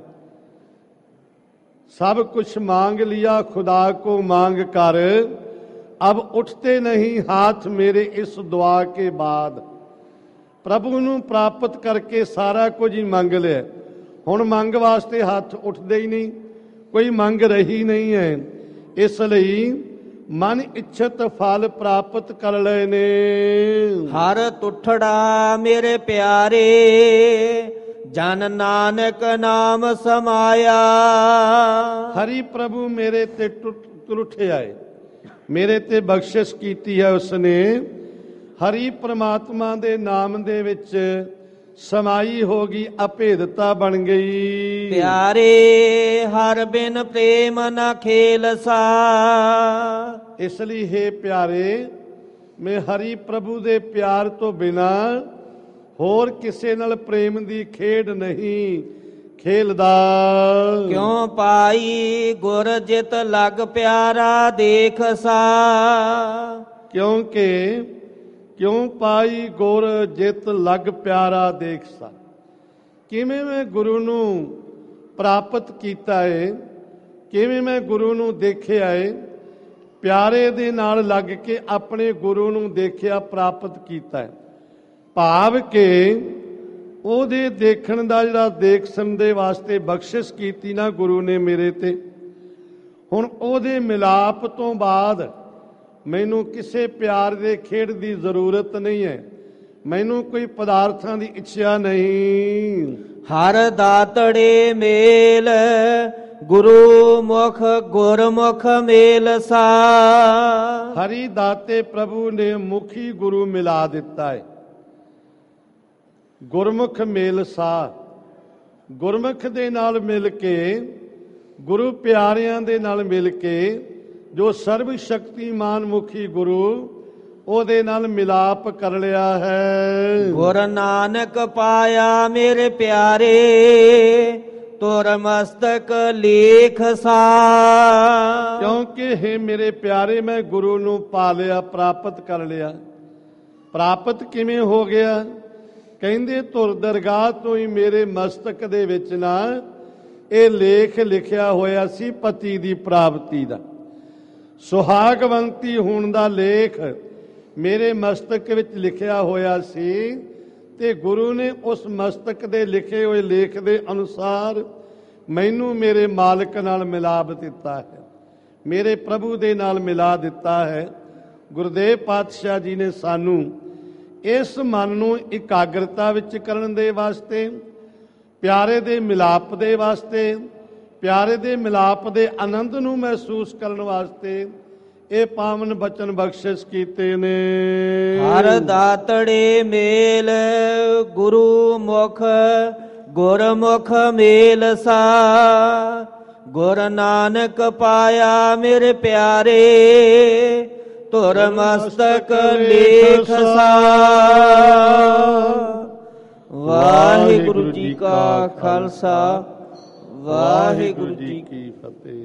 सब कुछ मांग लिया खुदा को मांग कर, अब उठते नहीं हाथ मेरे इस दुआ के बाद। प्रभु ਨੂੰ ਪ੍ਰਾਪਤ ਕਰਕੇ ਸਾਰਾ ਕੁਝ ਹੀ ਮੰਗ ਲਿਆ, ਹੁਣ ਮੰਗ ਵਾਸਤੇ ਹੱਥ ਉੱਠਦੇ ਹੀ ਨਹੀਂ, ਕੋਈ ਮੰਗ ਰਹੀ ਨਹੀਂ ਹੈ। ਇਸ ਲਈ ਮਨ ਇੱਛਤ ਫਲ ਪ੍ਰਾਪਤ ਕਰ ਲਏ ਨੇ। ਹਰ ਤੁਠੜਾ ਮੇਰੇ ਪਿਆਰੇ ਜਨ ਨਾਨਕ ਨਾਮ ਸਮਾਇਆ। ਹਰੀ ਪ੍ਰਭੂ ਮੇਰੇ ਤੇ ਟੁੱਟੇ ਆਏ, ਮੇਰੇ ਤੇ ਬਖਸ਼ਿਸ਼ ਕੀਤੀ ਹੈ ਉਸਨੇ। ਹਰੀ ਪ੍ਰਮਾਤਮਾ ਦੇ ਨਾਮ ਦੇ ਵਿੱਚ ਸਮਾਈ ਹੋ ਗਈ, ਅਭੇਦਤਾ ਬਣ ਗਈ। ਪਿਆਰੇ ਹਰ ਬਿਨ ਪ੍ਰੇਮ ਨਾ ਖੇਲ ਸਾ। ਇਸ ਲਈ ਹੈ ਪਿਆਰੇ, ਮੈਂ ਹਰੀ ਪ੍ਰਭੂ ਦੇ ਪਿਆਰ ਤੋਂ ਬਿਨਾ ਹੋਰ ਕਿਸੇ ਨਾਲ ਪ੍ਰੇਮ ਦੀ ਖੇਡ ਨਹੀਂ ਖੇਲਦਾ। ਕਿਉਂ ਪਾਈ ਗੁਰ ਜਿਤ ਲਗ ਪਿਆਰਾ ਦੇਖ ਸਾ। ਕਿਉਂਕਿ ਕਿਉਂ ਪਾਈ ਗੁਰ ਜਿਤ ਲਗ ਪਿਆਰਾ ਦੇਖ ਸਾ। ਕਿਵੇਂ ਮੈਂ ਗੁਰੂ ਨੂੰ ਪ੍ਰਾਪਤ ਕੀਤਾ ਏ, ਕਿਵੇਂ ਮੈਂ ਗੁਰੂ ਨੂੰ ਦੇਖਿਆ ਏ, ਪਿਆਰੇ ਦੇ ਨਾਲ ਲੱਗ ਕੇ ਆਪਣੇ ਗੁਰੂ ਨੂੰ ਦੇਖਿਆ, ਪ੍ਰਾਪਤ ਕੀਤਾ ਹੈ। ਭਾਵ ਕਿ ਉਹਦੇ ਦੇਖਣ ਦਾ ਜਿਹੜਾ ਦੇਖ ਸੁਣ ਦੇ ਵਾਸਤੇ ਬਖਸ਼ਿਸ਼ ਕੀਤੀ ਨਾ ਗੁਰੂ ਨੇ ਮੇਰੇ ਤੇ, ਹੁਣ ਉਹਦੇ ਮਿਲਾਪ ਤੋਂ ਬਾਅਦ ਮੈਨੂੰ ਕਿਸੇ ਪਿਆਰ ਦੇ ਖੇਡ ਦੀ ਜ਼ਰੂਰਤ ਨਹੀਂ ਹੈ, ਮੈਨੂੰ ਕੋਈ ਪਦਾਰਥਾਂ ਦੀ ਇੱਛਾ ਨਹੀਂ। ਹਰ ਦਾਤੜੇ ਮੇਲ ਗੁਰੂ ਮੁਖ ਗੁਰਮੁਖ ਮੇਲ ਸਾ। ਹਰੀ ਦਾਤੇ ਪ੍ਰਭੂ ਨੇ ਮੁਖੀ ਗੁਰੂ ਮਿਲਾ ਦਿੱਤਾ ਹੈ। ਗੁਰਮੁਖ ਮੇਲ ਸਾ, ਗੁਰਮੁਖ ਦੇ ਨਾਲ ਮਿਲ ਕੇ, ਗੁਰੂ ਪਿਆਰਿਆਂ ਦੇ ਨਾਲ ਮਿਲ ਕੇ, ਜੋ ਸਰਬ ਸ਼ਕਤੀਮਾਨ ਮੁਖੀ ਗੁਰੂ, ਉਹਦੇ ਨਾਲ ਮਿਲਾਪ ਕਰ ਲਿਆ ਹੈ। ਗੁਰ ਨਾਨਕ ਪਾਇਆ ਮੇਰੇ ਪਿਆਰੇ ਤੁਰ ਮਸਤਕ ਲੇਖ ਸਾ। ਕਿਉਂਕਿ ਹੈ ਮੇਰੇ ਪਿਆਰੇ, ਮੈਂ ਗੁਰੂ ਨੂੰ ਪਾ ਲਿਆ, ਪ੍ਰਾਪਤ ਕਰ ਲਿਆ। ਪ੍ਰਾਪਤ ਕਿਵੇਂ ਹੋ ਗਿਆ? ਕਹਿੰਦੇ ਧੁਰ ਦਰਗਾਹ ਤੋਂ ਹੀ ਮੇਰੇ ਮਸਤਕ ਦੇ ਵਿੱਚ ਨਾ ਇਹ ਲੇਖ ਲਿਖਿਆ ਹੋਇਆ ਸੀ ਪਤੀ ਦੀ ਪ੍ਰਾਪਤੀ ਦਾ। ਸੁਹਾਗਵੰਤੀ ਹੋਣ ਦਾ ਲੇਖ ਮੇਰੇ ਮਸਤਕ ਵਿੱਚ ਲਿਖਿਆ ਹੋਇਆ ਸੀ, ਤੇ ਗੁਰੂ ਨੇ ਉਸ ਮਸਤਕ ਦੇ ਲਿਖੇ ਹੋਏ ਲੇਖ ਦੇ ਅਨੁਸਾਰ ਮੈਨੂੰ ਮੇਰੇ ਮਾਲਕ ਨਾਲ ਮਿਲਾਪ ਦਿੱਤਾ ਹੈ। ਮੇਰੇ ਪ੍ਰਭੂ ਦੇ ਨਾਲ ਮਿਲਾ ਦਿੱਤਾ ਹੈ। ਗੁਰਦੇਵ ਪਾਤਸ਼ਾਹ ਜੀ ਨੇ ਸਾਨੂੰ ਇਸ ਮਨ ਨੂੰ ਇਕਾਗਰਤਾ ਵਿੱਚ ਕਰਨ ਦੇ ਵਾਸਤੇ, ਪਿਆਰੇ ਦੇ ਮਿਲਾਪ ਦੇ ਵਾਸਤੇ, ਪਿਆਰੇ ਦੇ ਮਿਲਾਪ ਦੇ ਆਨੰਦ ਨੂੰ ਮਹਿਸੂਸ ਕਰਨ ਵਾਸਤੇ ਇਹ ਪਾਵਨ ਬਚਨ ਬਖਸ਼ਿਸ਼ ਕੀਤੇ ਨੇ। ਹਰ ਦਾਤੜੇ ਮੇਲ ਗੁਰੂ ਮੁਖ ਗੁਰਮੁਖ ਮੇਲ ਸਾ, ਗੁਰ ਨਾਨਕ ਪਾਇਆ ਮੇਰੇ ਪਿਆਰੇ ਧੁਰ ਮਸਤਕ ਲੇਖ ਸਾ। ਵਾਹਿਗੁਰੂ ਜੀ ਕਾ ਖਾਲਸਾ, ਵਾਹਿਗੁਰੂ ਜੀ ਕੀ ਫਤਿਹ।